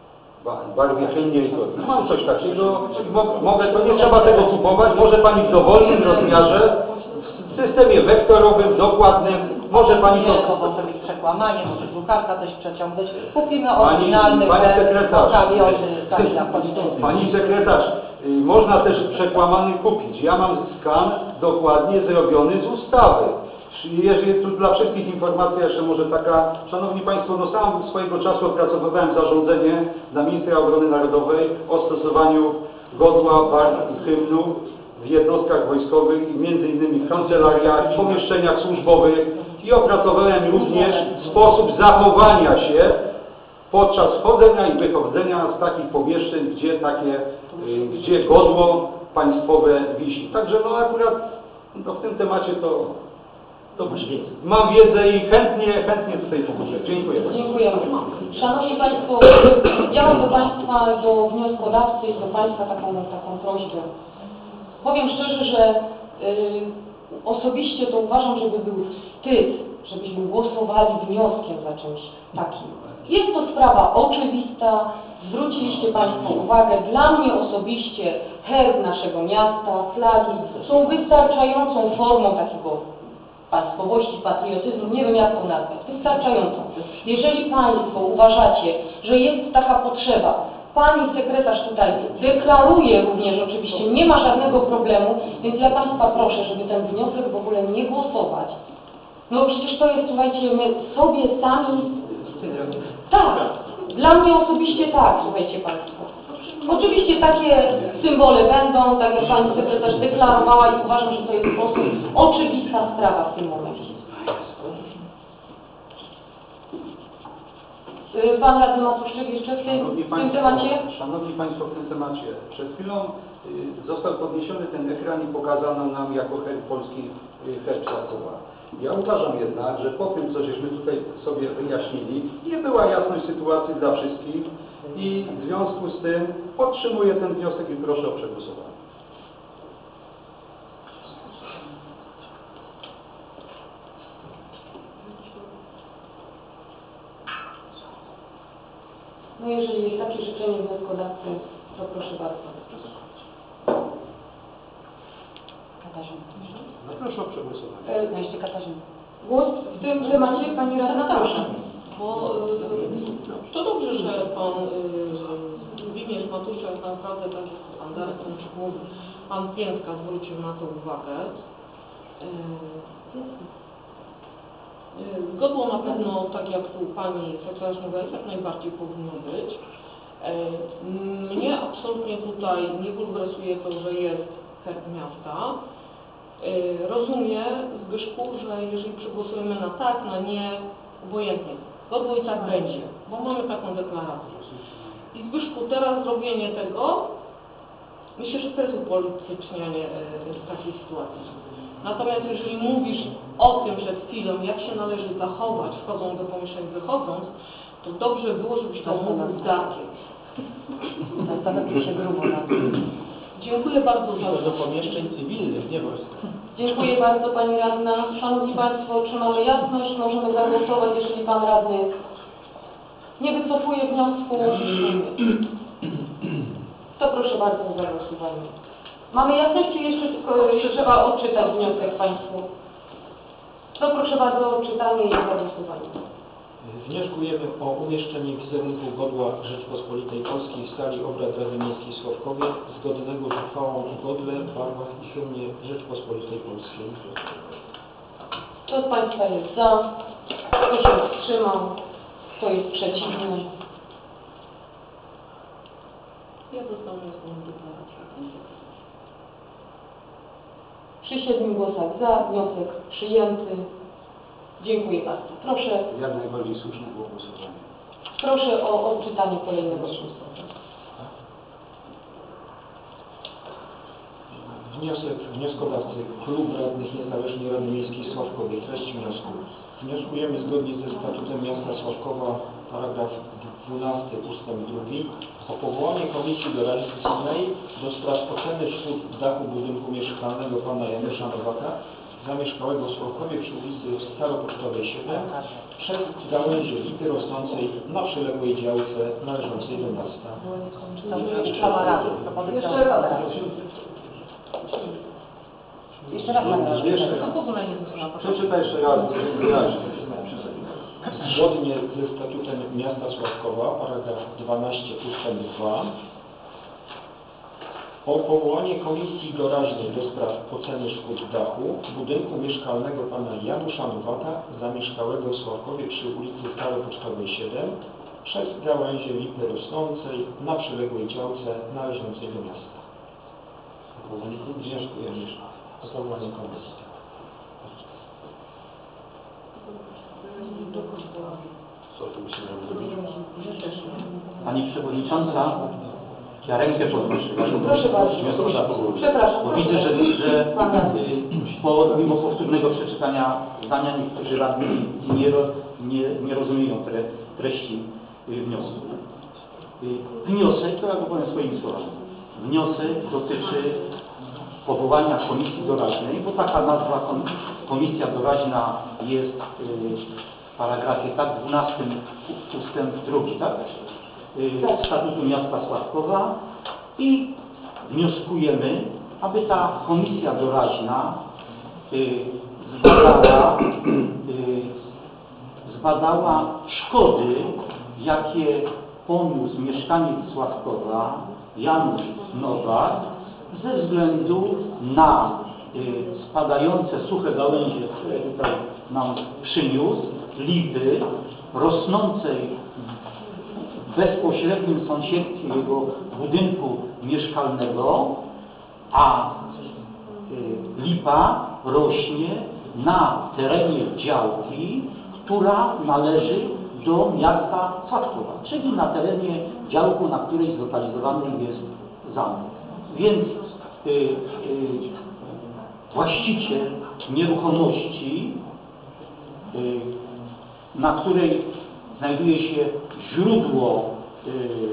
barwie hymnie i godnie. Mam coś takiego i mo mogę, to nie trzeba tego kupować, może Pani w dowolnym rozmiarze, w systemie wektorowym, dokładnym, może Pani to... Nie, bo to jest przekłamanie, może drukarka coś przeciągnąć. Kupimy Pani, oryginalny pani sekretarz, konstytucji. Pani sekretarz, y, można też przekłamany kupić. Ja mam skan dokładnie zrobiony z ustawy. Jeżeli tu dla wszystkich informacja jeszcze może taka, Szanowni Państwo, no sam swojego czasu opracowywałem zarządzenie dla Ministra Obrony Narodowej o stosowaniu godła, barw i hymnu w jednostkach wojskowych i między innymi w kancelariach, w pomieszczeniach służbowych i opracowałem również sposób zachowania się podczas wchodzenia i wychodzenia z takich pomieszczeń, gdzie takie, y, gdzie godło państwowe wisi. Także no akurat no w tym temacie to, to mam wiedzę i chętnie, chętnie tutaj pomogę. Dziękuję. Dziękujemy. Szanowni Państwo, działam do Państwa, do wnioskodawcy i do Państwa taką, taką prośbę. Powiem szczerze, że y, osobiście to uważam, żeby był wstyd żebyśmy głosowali wnioskiem za czymś takim. Jest to sprawa oczywista, zwróciliście Państwo uwagę, dla mnie osobiście herb naszego miasta, flagi są wystarczającą formą takiego państwowości, patriotyzmu, nie wiem jak to nazwać, wystarczającą. Jeżeli Państwo uważacie, że jest taka potrzeba, Pani sekretarz tutaj deklaruje również oczywiście, nie ma żadnego problemu, więc ja Państwa proszę, żeby ten wniosek w ogóle nie głosować. No przecież to jest, słuchajcie, my sobie sami... Tak, dla mnie osobiście tak, słuchajcie Państwo. Oczywiście takie symbole będą, tak jak Pani sekretarz deklarowała i uważam, że to jest po prostu oczywista sprawa w tym momencie. Pan radny Matuszczyk jeszcze w tym, w tym temacie? Szanowni Państwo, w tym temacie. Przed chwilą y, został podniesiony ten ekran i pokazano nam jako herb polski y, herb Krakowa. Ja uważam jednak, że po tym, co żeśmy tutaj sobie wyjaśnili, nie była jasność sytuacji dla wszystkich i w związku z tym podtrzymuję ten wniosek i proszę o przegłosowanie. No jeżeli jest takie życzenie wnioskodawcy, to proszę bardzo. Katarzyna. No proszę o przegłosowanie. E, no jeszcze Katarzyna. Głos w tym temacie Pani radna, proszę. Bo y, to dobrze, że Pan y, Zbigniew Matuszek, naprawdę tak jak Pan Darek mówił, Pan Piętka zwrócił na to uwagę. Y, Godło na pewno, tak jak tu Pani sekretarz mówiła, jak najbardziej powinno być. Mnie absolutnie tutaj nie bulwersuje to, że jest herb miasta. Rozumiem, Zbyszku, że jeżeli przegłosujemy na tak, na nie, obojętnie. Godło i tak będzie, bo mamy taką deklarację. I Zbyszku, teraz zrobienie tego, myślę, że to jest upolitycznianie takiej sytuacji. Natomiast jeżeli mówisz o tym przed chwilą, jak się należy zachować, wchodząc do pomieszczeń, wychodząc, to dobrze było, żebyś to mówił dalej. Dziękuję bardzo za do pomieszczeń cywilnych, nie wojsk. Dziękuję bardzo Pani Radna. Szanowni Państwo, czy mamy jasność? Możemy zagłosować, jeżeli Pan Radny nie wycofuje wniosku. To proszę bardzo o zagłosowanie. Mamy jasność, czy jeszcze tylko trzeba odczytać wniosek Państwu? To proszę bardzo o odczytanie i zagłosowanie. Wnioskujemy o umieszczenie wizerunku godła Rzeczpospolitej Polskiej w sali obrad Rady Miejskiej w Sławkowie, zgodnego z uchwałą o godle, barwach i hymnie Rzeczpospolitej Polskiej. Kto z Państwa jest za? Kto się wstrzymał? Kto jest przeciwny? Ja dostanę swoją deklarację. Przy siedmiu głosach za, wniosek przyjęty. Dziękuję bardzo. Proszę, Jak najbardziej słuszne było głosowanie. proszę o odczytanie kolejnego wniosku. Wniosek wnioskodawcy Klub Radnych Niezależnej Rady Miejskiej w Sławkowie. Treść wniosku. Wnioskujemy zgodnie ze statutem miasta Sławkowa, paragraf dwunasty ustęp drugi, o powołanie komisji doradczej do spraw oceny szkód w dachu budynku mieszkalnego pana Janusza Nowaka, zamieszkałego w Sławkowie przy ulicy Staropocztowej siedem, przez gałęzie lipy rosnącej na przyległej działce należącej do miasta. Uchwała Rady. Jeszcze raz. Jeszcze raz Pani Rado. Jeszcze To raz. w ogóle nie zrozumiałam. Przeczytaj jeszcze raz, wyraźnie. Zgodnie ze statutem miasta Sławkowa, paragraf dwunasty ustęp dwa, o powołanie komisji doraźnej do spraw oceny szkód w dachu budynku mieszkalnego pana Janusza Nowaka, zamieszkałego w Sławkowie przy ulicy Staropocztowej siedem, przez gałęzie lipy rosnącej na przyległej działce należącej do miasta. Wnioskujemy o powołanie komisji. Co tu musimy zrobić? Pani Przewodnicząca, ja rękę podnoszę. Proszę bardzo. Przepraszam. Bo widzę, że, że y, po, mimo powtórnego przeczytania zdania niektórzy radni nie, ro, nie, nie rozumieją tre, treści y, wniosku. Y, wniosek, to ja go powiem swoimi słowami, wniosek dotyczy powołania komisji doraźnej, bo taka nazwa komisja doraźna jest w paragrafie tak dwunastym ustęp drugi, tak? Statutu Miasta Sławkowa i wnioskujemy, aby ta komisja doraźna zbadała, zbadała szkody, jakie poniósł mieszkaniec Sławkowa Janusz Nowak ze względu na spadające suche gałęzie, które tutaj nam przyniósł, lipy rosnącej w bezpośrednim sąsiedztwie jego budynku mieszkalnego, a lipa rośnie na terenie działki, która należy do miasta Sławkowa, czyli na terenie działku, na której zlokalizowany jest zamek. Więc y, y, właściciel nieruchomości, y, na której znajduje się źródło y,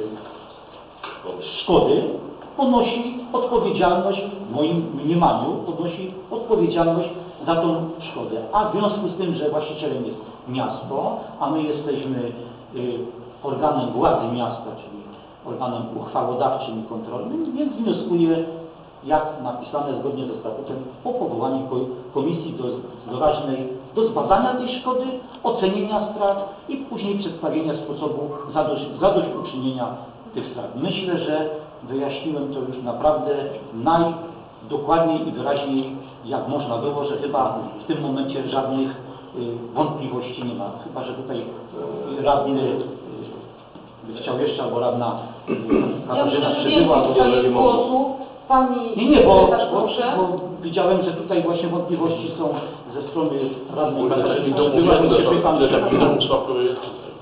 szkody, ponosi odpowiedzialność, w moim mniemaniu, ponosi odpowiedzialność za tą szkodę. A w związku z tym, że właścicielem jest miasto, a my jesteśmy y, organem władzy miasta, czyli organem uchwałodawczym i kontrolnym, więc wnioskuję, jak napisane zgodnie ze statutem, o powołanie komisji do, doraźnej do zbadania tej szkody, ocenienia strat i później przedstawienia sposobu zadość, zadośćuczynienia tych strat. Myślę, że wyjaśniłem to już naprawdę najdokładniej i wyraźniej, jak można było, że chyba w tym momencie żadnych y, wątpliwości nie ma. Chyba że tutaj y, radny y, chciał jeszcze, albo radna y, Katarzyna Przybyła. Jeżeli głosu, pani Nie, nie, bo, sekretarz, bo, proszę. bo widziałem, że tutaj właśnie wątpliwości są ze strony radnej Katarzyny To Przybyła, mówiłem, więc się że pytam, że czy kapitan Sławkowy jest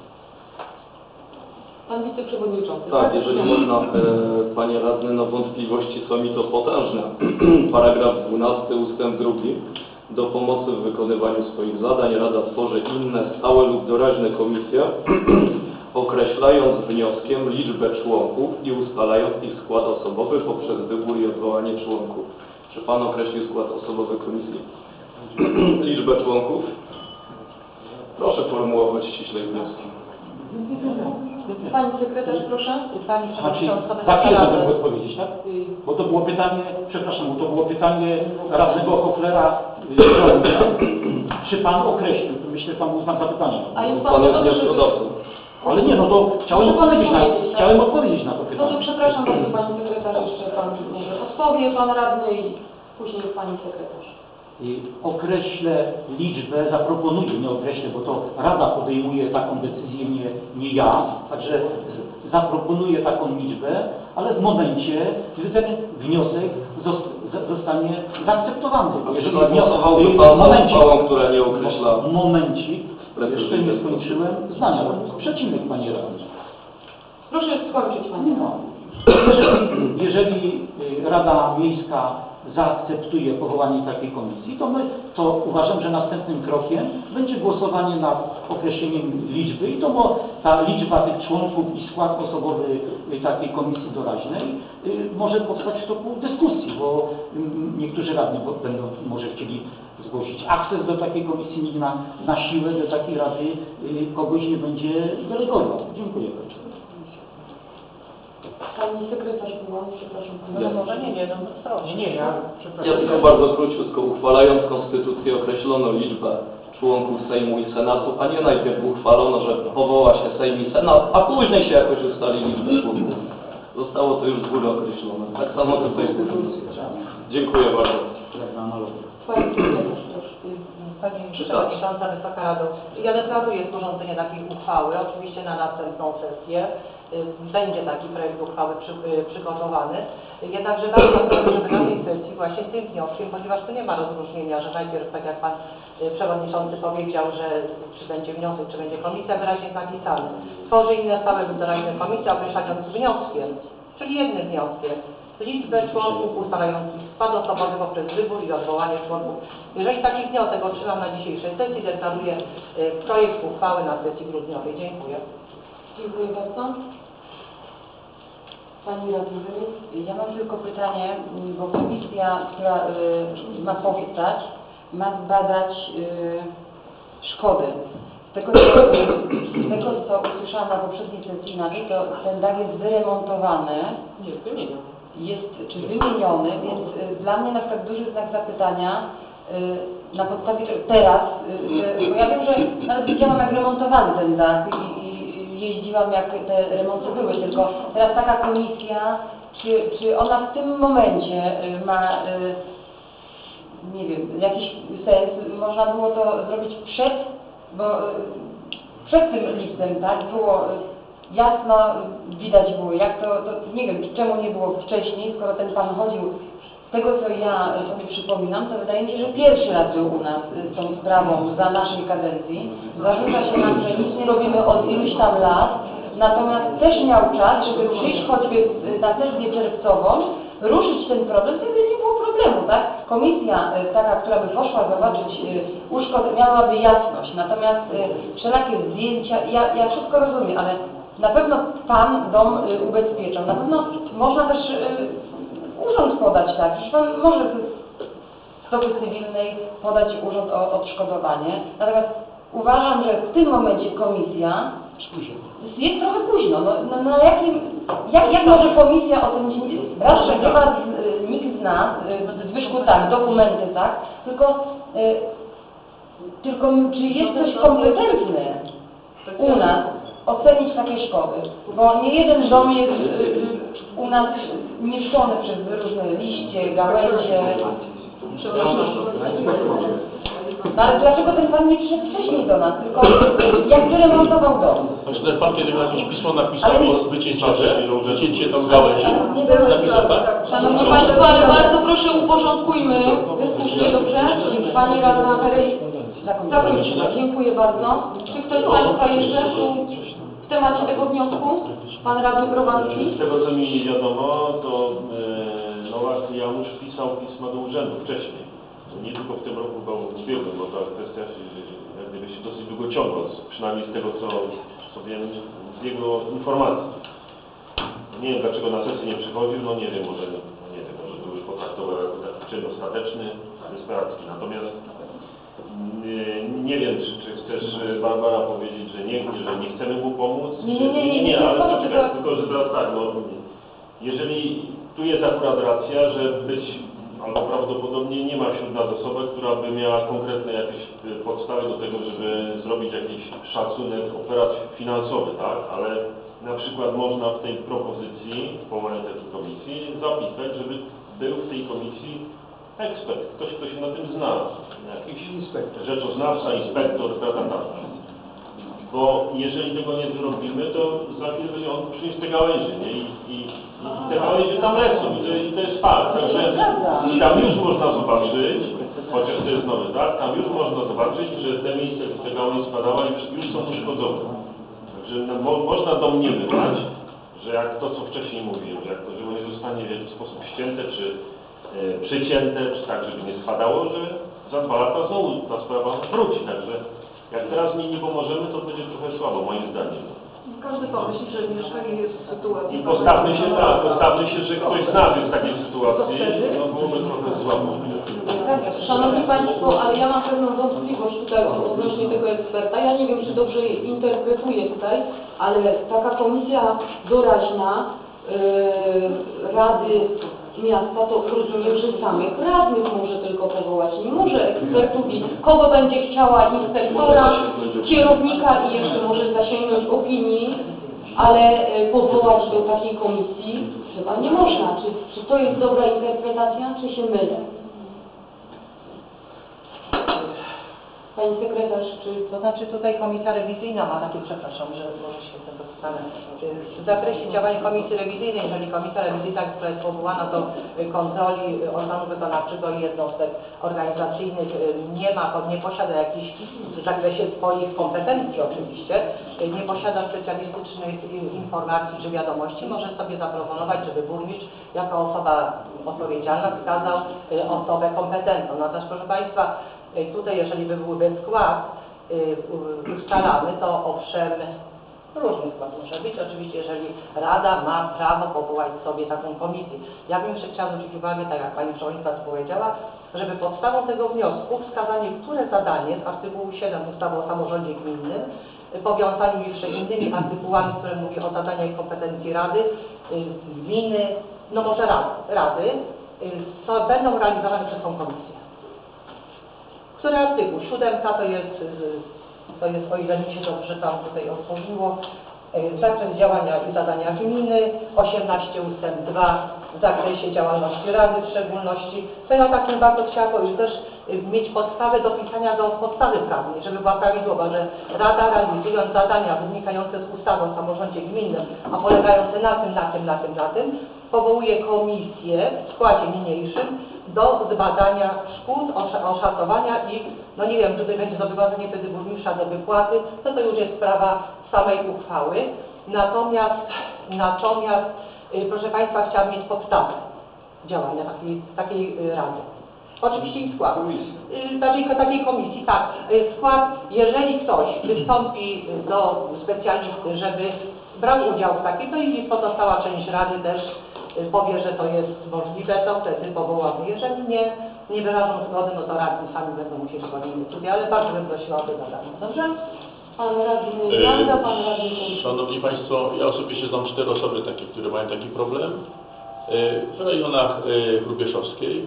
Pan wiceprzewodniczący. Tak, jeżeli można, e, panie radny, no wątpliwości są mi to potężne. Paragraf dwunasty ustęp drugi. Do pomocy w wykonywaniu swoich zadań Rada tworzy inne stałe lub doraźne komisje, określając wnioskiem liczbę członków i ustalając ich skład osobowy poprzez wybór i odwołanie członków. Czy pan określił skład osobowy komisji? Liczbę członków? Proszę formułować ściślej wnioski. Pani sekretarz, proszę. Pani Znaczy, Przewodnicząca, za chwilę Rady. mogę odpowiedzieć, tak? Bo to było pytanie, przepraszam, bo to było pytanie radnego Hoflera, czy pan określił, myślę, pan uzna za pytanie. A jest Pan jest gotowy, żeby- wnioskodawcą. Ale nie, no to chciałem Proszę pana odpowiedzieć na, powiedzieć, tak? chciałem odpowiedzieć na to No to pytanie. przepraszam bardzo, pani sekretarz, jeszcze pan może odpowie, pan radny i później pani sekretarz. I określę liczbę, zaproponuję, nie określę, bo to Rada podejmuje taką decyzję, nie, nie ja, także z- zaproponuję taką liczbę, ale w momencie, gdy ten wniosek zos- z- zostanie zaakceptowany. Jeżeli Czy głosowałby w pan za momencie, uchwałą, która nie określa momencik, jeszcze nie precyzyjnie skończyłem zdania, przecinek, panie radny. Proszę skończyć pani. No. Jeżeli, jeżeli y, Rada Miejska zaakceptuje powołanie takiej komisji, to my to uważam, że następnym krokiem będzie głosowanie nad określeniem liczby i to bo ta liczba tych członków i skład osobowy y, takiej komisji doraźnej y, może powstać w toku dyskusji, bo y, niektórzy radni bo będą może chcieli zgłosić akces do takiej komisji, nikt na, na siłę do takiej rady y, kogoś nie będzie delegował. Dziękuję bardzo. Pani sekretarz była, przepraszam pani. No może nie, nie, no proszę. Nie, nie, ja przepraszam. Ja tylko bardzo króciutko, uchwalając konstytucję określono liczbę członków Sejmu i Senatu, a nie najpierw uchwalono, że powoła się Sejm i Senat, a później się jakoś ustali liczbę członków. Zostało to już z góry określone. Tak samo tutaj w konstytucji. Dziękuję bardzo. Pani sekretarz, proszę. Pani Przewodnicząca, Wysoka Rado, ja deklaruję sporządzenie takiej uchwały, oczywiście na następną sesję. Y, Będzie taki projekt uchwały przy, y, przygotowany. Jednakże ważne jest, żeby na tej sesji właśnie z tym wnioskiem, ponieważ tu nie ma rozróżnienia, że najpierw, tak jak Pan y, Przewodniczący powiedział, że czy będzie wniosek, czy będzie komisja, wyraźnie jest napisane. Tworzy inne stałe lub doraźne komisje, określając wnioskiem, czyli jednym wnioskiem, liczbę członków ustalających skład osobowy poprzez wybór i odwołanie członków. Jeżeli taki wniosek otrzymam na dzisiejszej sesji, deklaruję y, projekt uchwały na sesji grudniowej. Dziękuję. Dziękuję bardzo. Pani radny. Ja mam tylko pytanie, bo komisja, która y, ma powstać, ma zbadać y, szkody. Z tego, co, z tego, co usłyszałam na poprzedniej sesji inaczej, to ten dach jest wyremontowany, Nie, wymieniam. jest czy wymieniony, więc y, dla mnie na przykład duży znak zapytania y, na podstawie teraz, y, y, bo ja wiem, że nawet widziałam jak remontowany ten dach i, i jeździłam jak te remonty były, tylko teraz taka komisja, czy, czy ona w tym momencie y, ma y, nie wiem, jakiś sens, można było to zrobić przed, bo y, przed tym liftem, tak, było y, jasno, y, widać było, jak to, to, nie wiem, czemu nie było wcześniej, skoro ten pan chodził, z tego co ja sobie przypominam, to wydaje mi się, że pierwszy raz był u nas y, z tą sprawą za naszej kadencji. Zarzuca się nam, że nic nie robimy od iluś tam lat, natomiast też miał czas, żeby przyjść choćby y, na sesję czerwcową, ruszyć ten problem, wtedy nie było problemu, tak? Komisja y, taka, która by poszła zobaczyć y, uszkody, miałaby jasność, natomiast y, wszelakie zdjęcia, ja, ja wszystko rozumiem, ale na pewno Pan dom y, ubezpieczał, na pewno można też y, urząd podać, tak? Przecież Pan może z stopy cywilnej podać urząd o odszkodowanie, natomiast uważam, że w tym momencie komisja jest trochę późno. No, no, na jakim, jak, jak może komisja o tym dziś? Raz, że nie ma y, nikt z nas, y, Zbyszku tak, dokumenty tak, tylko, y, tylko czy jest ktoś kompetentny u nas ocenić takie szkody? Bo nie jeden dom jest y, u nas niszczony przez różne liście, gałęzie. No ale dlaczego ten pan nie przyszedł wcześniej do nas, tylko jak wyremontował dom? Znaczy ten pan kiedy jakieś pismo napisał Ale nie- o wycięcie, wycięcie tą gałęzi. Nie było Napisał tak? Szanowni Państwo, ale bardzo proszę uporządkujmy dyskusję, dobrze? Pani Radna Perej, zakończyła. Dziękuję bardzo. Czy ktoś z Państwa jeszcze tu w temacie tego wniosku? Pan Radny Browanski? Z tego co mi wiadomo, to e, Nowak Janusz pisał pisma do urzędu wcześniej. Nie tylko w tym roku, bo w ubiegłym, bo ta kwestia się, jak gdyby się dosyć długo ciągła, przynajmniej z tego co, co wiem, z jego informacji. Nie wiem dlaczego na sesję nie przychodził, no nie wiem, może nie wiem, może to już potraktował jako taki czyn ostateczny, desperacki. Natomiast nie, nie wiem, czy, czy chcesz Barbara powiedzieć, że nie, że nie chcemy mu pomóc? Nie, nie, nie, nie, nie, ale nie, poczekaj, nie, tylko że teraz tak, no jeżeli tu jest akurat racja, że być albo prawdopodobnie nie ma wśród nas osoby, która by miała konkretne jakieś podstawy do tego, żeby zrobić jakiś szacunek operat finansowy, tak? Ale na przykład można w tej propozycji, w powołaniu takiej komisji, zapisać, żeby był w tej komisji ekspert, ktoś, kto się na tym zna, jakiś rzeczoznawca, inspektor, tak, tak, tak. Bo jeżeli tego nie zrobimy, to za chwilę będzie on przynieść te gałęzie, nie? I, i, i te gałęzie tam lecą i to, i to jest fakt. Także i tam już można zobaczyć, chociaż to jest nowy, tak? Tam już można zobaczyć, że te miejsca, gdzie te gałęzie spadały, już, już są uszkodzone. Także no, mo, można domniemywać, że jak to, co wcześniej mówiłem, że jak to drzewo nie zostanie w jakiś sposób ścięte, czy e, przycięte, czy tak, żeby nie spadało, że za dwa lata znowu ta sprawa wróci. Także jak teraz mi nie pomożemy, to będzie trochę słabo, moim zdaniem. Każdy pomyśli, że mieszkanie jest w sytuacji... I postawmy się tak, postawmy się, że ktoś z nas jest w takiej sytuacji, no byłoby trochę słabo. Szanowni Państwo, ale ja mam pewną wątpliwość tutaj odnośnie tego eksperta. Ja nie wiem, czy dobrze interpretuję tutaj, ale taka komisja doraźna yy, Rady Miasta, to rozumiem, że samych radnych może tylko powołać. Nie może ekspertów i kogo będzie chciała inspektora, kierownika i jeszcze może zasięgnąć opinii, ale y, powołać do takiej komisji chyba nie można. Czy, czy to jest dobra interpretacja, czy się mylę? Pani sekretarz, czy... To znaczy tutaj komisja rewizyjna ma takie, przepraszam, że może się tym dostanę. W zakresie działania komisji rewizyjnej, jeżeli komisja rewizyjna, która jest powołana do kontroli organów wykonawczego i jednostek organizacyjnych nie ma, nie posiada jakichś w zakresie swoich kompetencji oczywiście, nie posiada specjalistycznych informacji czy wiadomości, może sobie zaproponować, żeby burmistrz jako osoba odpowiedzialna wskazał osobę kompetentną. Natomiast proszę Państwa, tutaj, jeżeli by był ten skład y, ustalany, to owszem, różny skład może być. Oczywiście, jeżeli Rada ma prawo powołać sobie taką komisję. Ja bym jeszcze chciała zwrócić uwagę, tak jak Pani Przewodnicząca powiedziała, żeby podstawą tego wniosku wskazanie, które zadanie z artykułu siedem ustawy o samorządzie gminnym, w powiązaniu jeszcze innymi artykułami, które mówi o zadaniach i kompetencji Rady, gminy, no może Rady, Rady co będą realizowane przez tą komisję. Który artykuł? Siódemka to jest, to jest, o ile mi się dobrze tam tutaj otworzyło, zakres działania i zadania gminy, osiemnaście ustęp dwa w zakresie działalności Rady w szczególności. To ja tak bardzo chciała powiedzieć, też mieć podstawę do pisania do podstawy prawnej, żeby była prawidłowa, że Rada realizując zadania wynikające z ustawy o samorządzie gminnym, a polegające na tym, na tym, na tym, na tym, powołuje komisję w składzie niniejszym do zbadania szkód, oszacowania i, no nie wiem, tutaj będzie zobowiązanie wtedy burmistrza do wypłaty, to to już jest sprawa samej uchwały. Natomiast, natomiast proszę Państwa, chciałam mieć podstawę działania takiej, takiej Rady. Oczywiście i skład. Takiej, takiej komisji, tak. Skład, jeżeli ktoś wystąpi do specjalisty, żeby brał udział w takiej, to i pozostała część Rady też powie, że to jest możliwe, to wtedy powołamy. Jeżeli nie, nie wyrażą zgody, no to radni sami będą musieli podjąć decyzję, ale bardzo bym prosiła o to zadanie. Dobrze? Pan radny Janda, pan radny Kulczyk. Szanowni Państwo, ja osobiście znam cztery osoby takie, które mają taki problem w rejonach Hrubieszowskiej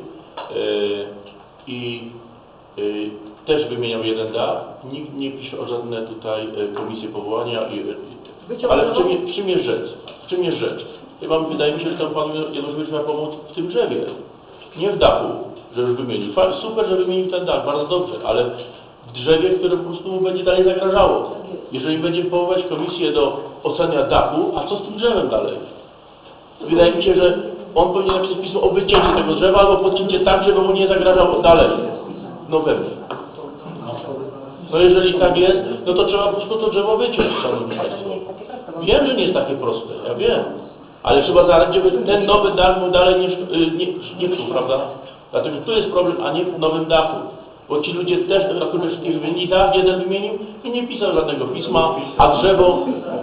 i też wymieniał jeden dach. Nikt nie pisze o żadne tutaj komisje powołania. I, ale w czym, w czym jest rzecz? W czym jest rzecz? Ja wam, wydaje mi się, że temu panu Januszowi ma pomóc w tym drzewie, nie w dachu, że już wymienił. Super, że wymienił ten dach, bardzo dobrze, ale w drzewie, które po prostu mu będzie dalej zagrażało. Jeżeli będziemy powoływać komisję do ocenia dachu, a co z tym drzewem dalej? Wydaje mi się, że on powinien napisać pismo o wycięcie tego drzewa albo podcięcie tak, żeby mu nie zagrażało dalej. No pewnie. No jeżeli tak jest, no to trzeba po prostu to drzewo wyciąć, szanowni Państwo. Wiem, że nie jest takie proste, ja wiem. Ale trzeba zaradzić, żeby ten nowy dach mu dalej nie, nie, nie psuł, prawda? Dlatego tu jest problem, a nie w nowym dachu. Bo ci ludzie też na wszystkich wymienili dach, jeden wymienił i nie pisał żadnego pisma, a drzewo,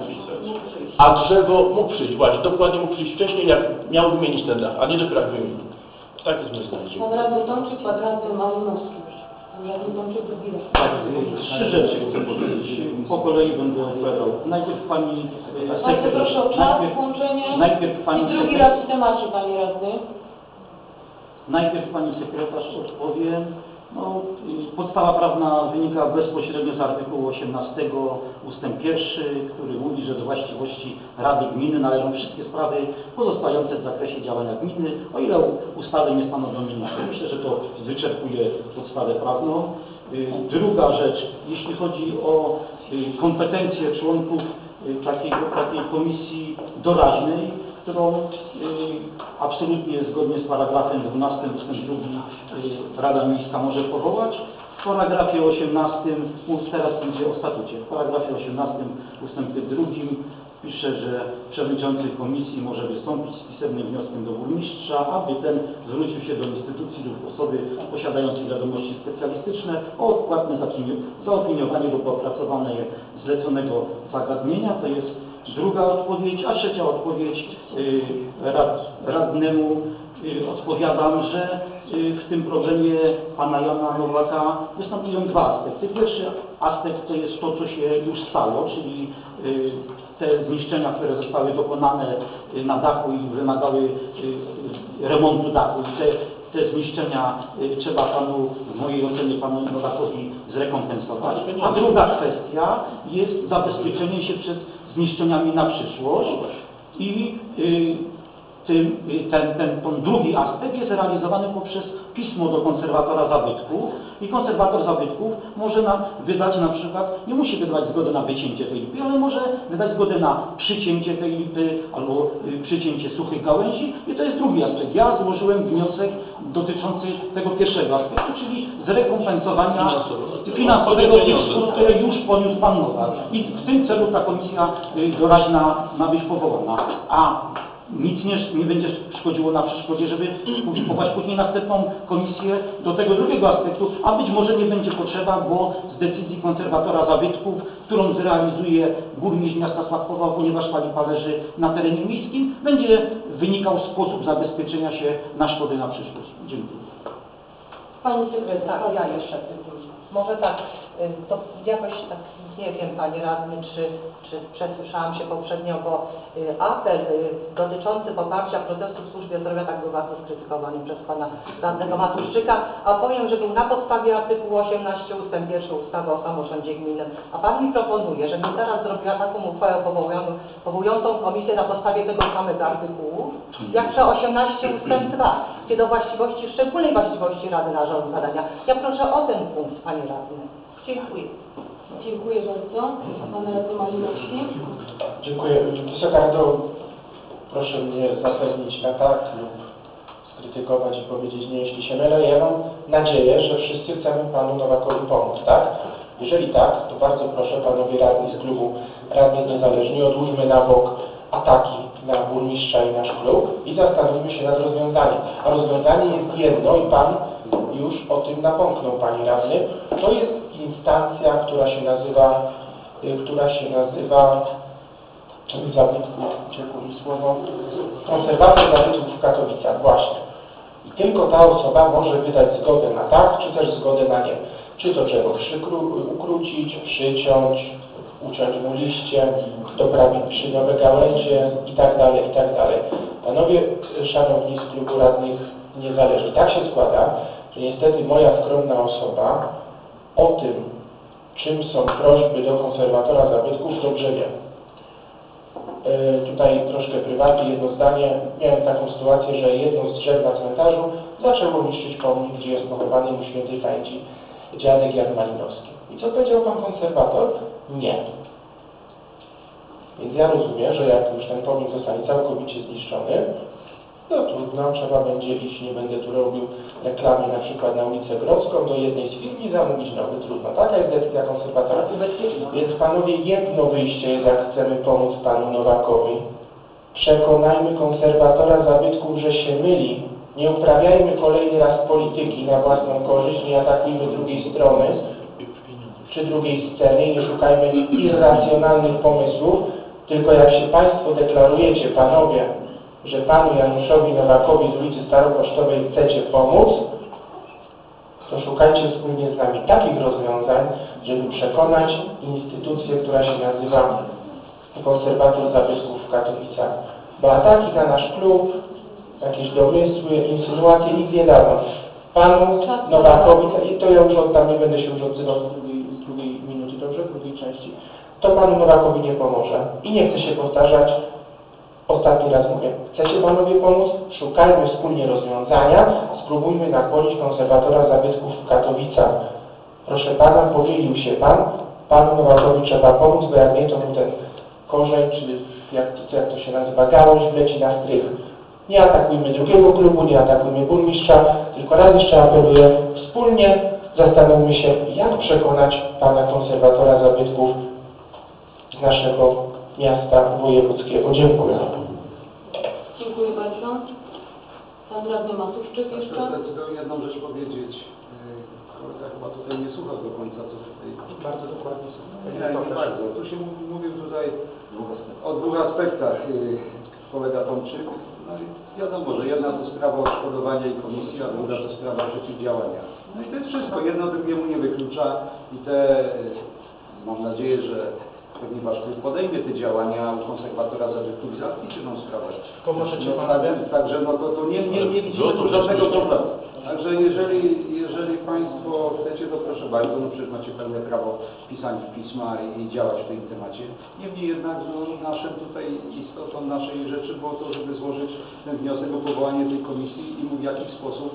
a drzewo mógł przyjść, właśnie, dokładnie mógł przyjść wcześniej, jak miał wymienić ten dach, a nie dopiero jak wymienił. Tak jest moje zdanie. Pan radny Tomczyk, pan radny Malinowski. Pan radny Tomczyk drugi raz. Tak, trzy rzeczy chcę powiedzieć. Po kolei będę opowiadał. Najpierw pani Bardzo sekretarz. proszę o czas, Najpierw, włączenie. najpierw pani I drugi sekretarz. raz w temacie, panie radny. Najpierw pani sekretarz odpowie. No, podstawa prawna wynika bezpośrednio z artykułu osiemnastego ustęp pierwszy, który mówi, że do właściwości Rady Gminy należą wszystkie sprawy pozostające w zakresie działania gminy, o ile ustawy nie stanowią innego. Myślę, że to wyczerpuje podstawę prawną. Druga rzecz, jeśli chodzi o kompetencje członków takiej, takiej komisji doraźnej, którą y, absolutnie zgodnie z paragrafem dwunastym ustęp drugi y, Rada Miejska może powołać. W paragrafie osiemnastym, teraz będzie o statucie, w paragrafie osiemnastym ustępie drugim pisze, że przewodniczący komisji może wystąpić z pisemnym wnioskiem do burmistrza, aby ten zwrócił się do instytucji lub osoby posiadającej wiadomości specjalistyczne o odpłatne zaopiniowanie lub opracowanie zleconego zagadnienia. To jest druga odpowiedź, a trzecia odpowiedź y, rad, radnemu y, odpowiadam, że y, w tym problemie pana Jana Nowaka występują dwa aspekty. Pierwszy aspekt to jest to, co się już stało, czyli y, te zniszczenia, które zostały dokonane y, na dachu i wymagały y, y, remontu dachu. I te, te zniszczenia y, trzeba panu, w mojej ocenie panu Nowakowi zrekompensować. A druga kwestia jest zabezpieczenie się przed zniszczeniami na przyszłość i y, tym, y, ten, ten, ten drugi aspekt jest realizowany poprzez pismo do konserwatora zabytków i konserwator zabytków może na, wydać na przykład, nie musi wydawać zgody na wycięcie tej lipy, ale może wydać zgodę na przycięcie tej lipy albo y, przycięcie suchych gałęzi i to jest drugi aspekt. Ja złożyłem wniosek dotyczący tego pierwszego aspektu, czyli zrekompensowania finansowego zysku, które już poniósł pan Nowak. I w tym celu ta komisja y, doraźna ma być powołana. A nic nie, nie będzie szkodziło na przeszkodzie, żeby powołać później następną komisję do tego drugiego aspektu, a być może nie będzie potrzeba, bo z decyzji konserwatora zabytków, którą zrealizuje burmistrz miasta Sławkowa, ponieważ ta lipa leży na terenie miejskim, będzie wynikał sposób zabezpieczenia się na szkody na przyszłość. Dziękuję. Pani sekretarz. Tak, ja jeszcze. Może tak, y, to jakoś tak, nie wiem, Panie Radny, czy, czy przesłyszałam się poprzednio, bo y, apel y, dotyczący poparcia protestu w służbie zdrowia tak był bardzo skrytykowany przez Pana Radnego Matuszczyka, a powiem, że był na podstawie artykułu osiemnastego ustęp pierwszy ustawy o samorządzie gminnym. A Pan mi proponuje, żebym teraz zrobiła taką uchwałę powołaną, powołującą komisję na podstawie tego samego artykułu, jak przy osiemnastego ustęp dwa, gdzie do właściwości, szczególnej właściwości Rady należą zadania. Ja proszę o ten punkt, Panie Radny. Dziękuję. Dziękuję bardzo. Pan Radny Malinowski. Dziękuję. Wysoka Rado, proszę mnie zapewnić na tak lub skrytykować i powiedzieć nie, jeśli się mylę. Ja mam nadzieję, że wszyscy chcemy Panu Nowakowi pomóc, tak? Jeżeli tak, to bardzo proszę Panowie Radni z klubu Radni Niezależni, odłóżmy na bok ataki na burmistrza i nasz klub i zastanówmy się nad rozwiązaniem. A rozwiązanie jest jedno i Pan już o tym napomknął, Pani Radny. To jest instancja, która się nazywa, y, która się nazywa, uciekło mi słowo, konserwator zabytków w Katowicach, właśnie. I tylko ta osoba może wydać zgodę na tak, czy też zgodę na nie. Czy to drzewo ukrócić, przyciąć, uciąć mu liście, doprawić przyniowe gałęzie i tak dalej, i tak dalej. Panowie szanowni z klubu radnych niezależni, tak się składa, że niestety moja skromna osoba o tym, czym są prośby do konserwatora zabytków, dobrze wiem. Yy, tutaj troszkę prywatnie, jedno zdanie. Miałem taką sytuację, że jedno z drzew na cmentarzu zaczęło niszczyć pomnik, gdzie jest pochowany mu świętej pamięci dziadek Jan Malinowski. I co powiedział pan konserwator? Nie. Więc ja rozumiem, że jak już ten pomnik zostanie całkowicie zniszczony, no trudno, trzeba będzie iść, nie będę tu robił reklamy na przykład na ulicę Grodzką, do jednej z firm i zamówić nowy, trudno. Taka jest decyzja konserwatora. Więc panowie, jedno wyjście jest, jak chcemy pomóc panu Nowakowi. Przekonajmy konserwatora zabytków, że się myli. Nie uprawiajmy kolejny raz polityki na własną korzyść, nie atakujmy drugiej strony czy drugiej sceny, nie szukajmy irracjonalnych pomysłów, tylko jak się państwo deklarujecie, panowie, że panu Januszowi Nowakowi z ulicy Staropocztowej chcecie pomóc, to szukajcie wspólnie z nami takich rozwiązań, żeby przekonać instytucję, która się nazywa Konserwator Zabytków w Katowicach. Bo ataki na nasz klub, jakieś domysły, insynuacje nic nie dadzą. Panu Nowakowi, i to ja już oddam, nie będę się już odzywał z drugiej, z drugiej minuty, dobrze? Z drugiej części. To panu Nowakowi nie pomoże. I nie chcę się powtarzać. Ostatni raz mówię, chcecie panowie pomóc? Szukajmy wspólnie rozwiązania, spróbujmy nakłonić konserwatora zabytków w Katowicach. Proszę pana, pomylił się pan, panu Nowakowi trzeba pomóc, bo jak nie, to mu ten korzeń, czy jak, jak to się nazywa, gałąź wleci na strych. Nie atakujmy drugiego klubu, nie atakujmy burmistrza, tylko raz jeszcze apeluję, wspólnie zastanówmy się, jak przekonać pana konserwatora zabytków z naszego miasta wojewódzkiego. Dziękuję. Dziękuję bardzo. Pan radny Matuszczyk jeszcze? Chcę tylko jedną rzecz powiedzieć. Kolega chyba tutaj nie słuchał do końca, co tutaj... Bardzo dokładnie. Nie, nie bardzo. Tu się mówi, mówił tutaj o dwóch aspektach kolega Tomczyk. No i wiadomo, że jedna to sprawa odszkodowania i komisji, a druga to sprawa przeciwdziałania. No i to jest wszystko. Jedno drugiemu nie wyklucza i te, mam nadzieję, że pewnie wasz klub podejmie te działania u konserwatora zabytków i załatwi tą sprawę. Tylko możecie no, panowie? Także no to, to nie, nie, nie widzimy tu żadnego problemu. Także jeżeli, jeżeli państwo chcecie, to proszę bardzo, no przecież macie pełne prawo pisać pisma i, i działać w tym temacie. Niemniej jednak no, naszym tutaj istotą naszej rzeczy było to, żeby złożyć ten wniosek o powołanie tej komisji i w jaki sposób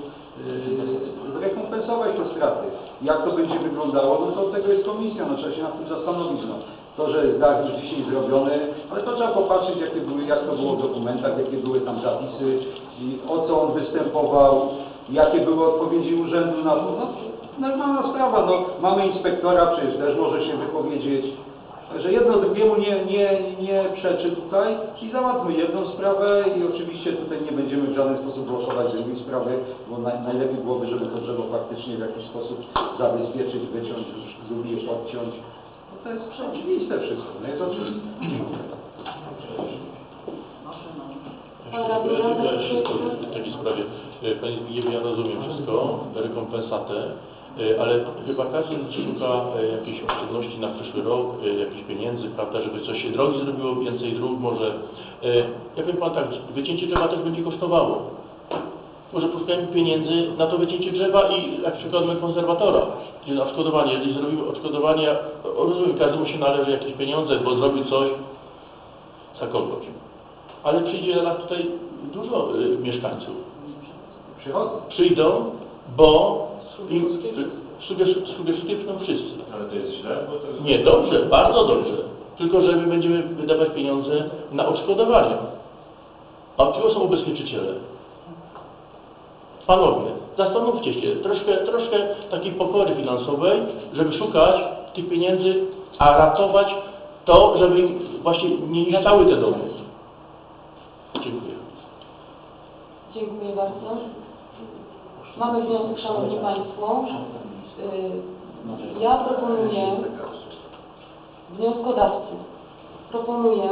yy, rekompensować te straty. Jak to będzie wyglądało, no to od tego jest komisja, no trzeba się nad tym zastanowić. No. To, że jest dach już dzisiaj zrobiony, ale to trzeba popatrzeć, jakie były, jak to było w dokumentach, jakie były tam zapisy, i o co on występował, jakie były odpowiedzi urzędu na to. No, normalna sprawa, no, mamy inspektora, przecież też może się wypowiedzieć. Także jedno drugiemu nie, nie, nie przeczy tutaj i załatwmy jedną sprawę i oczywiście tutaj nie będziemy w żaden sposób blokować drugiej sprawy, bo naj, najlepiej byłoby, żeby to drzewo faktycznie w jakiś sposób zabezpieczyć, wyciąć, drugie podciąć. To jest oczywiste wszystko, no jest oczywiste. Jeszcze w takiej sprawie. e, Panie Zbigniewie, ja rozumiem wszystko, rekompensatę, e, ale chyba każdy szuka e, jakiejś oszczędności na przyszły rok, e, jakichś pieniędzy, prawda, żeby coś się drogi zrobiło, więcej dróg może. E, Ja powiem Pan tak, wycięcie drzewa też będzie kosztowało. Może poszukajmy pieniędzy na to wycięcie drzewa i jak przykładmy konserwatora, gdzie na odszkodowanie, jeżeli zrobimy odszkodowanie, rozumiem, każdemu się należy jakieś pieniądze, bo zrobił coś za kogoś. Ale przyjdzie na nas tutaj dużo y, mieszkańców. Przychodzą. Przyjdą, bo im Słubieszowskie przyjdą wszyscy. Ale to jest źle, bo to jest... Nie, dobrze, bardzo dobrze. Tylko, że my będziemy wydawać pieniądze na odszkodowania. A od czego są ubezpieczyciele? Panowie, zastanówcie się, troszkę, troszkę takiej pokory finansowej, żeby szukać tych pieniędzy, a ratować to, żeby właśnie nie niszczały te domy. Dziękuję. Dziękuję bardzo. Mamy wniosek, Szanowni Państwo. Y, Ja proponuję, wnioskodawcy, proponuję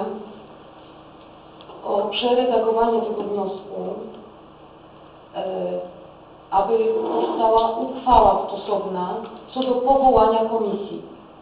o przeredagowanie tego wniosku, y, aby powstała uchwała stosowna co do powołania komisji.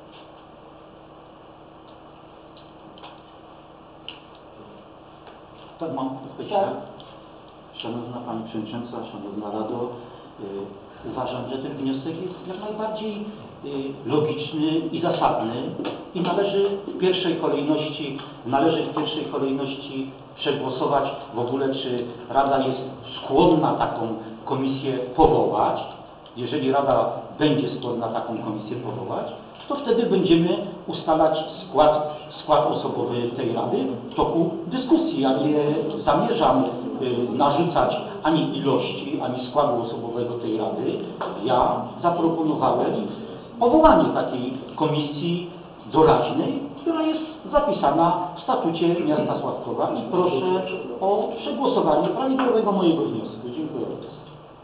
Tak, mam pytanie. Tak. Szanowna Pani Przewodnicząca, Szanowna Rado, y, uważam, że ten wniosek jest jak najbardziej y, logiczny i zasadny i należy w pierwszej kolejności, należy w pierwszej kolejności przegłosować w ogóle, czy Rada jest skłonna taką komisję powołać. Jeżeli Rada będzie skłonna taką komisję powołać, to wtedy będziemy ustalać skład, skład osobowy tej Rady w toku dyskusji. Ja nie zamierzam y, narzucać ani ilości, ani składu osobowego tej Rady. Ja zaproponowałem powołanie takiej komisji doraźnej, która jest zapisana w statucie miasta Sławkowa i proszę o przegłosowanie prawidłowego mojego wniosku. Dziękuję bardzo.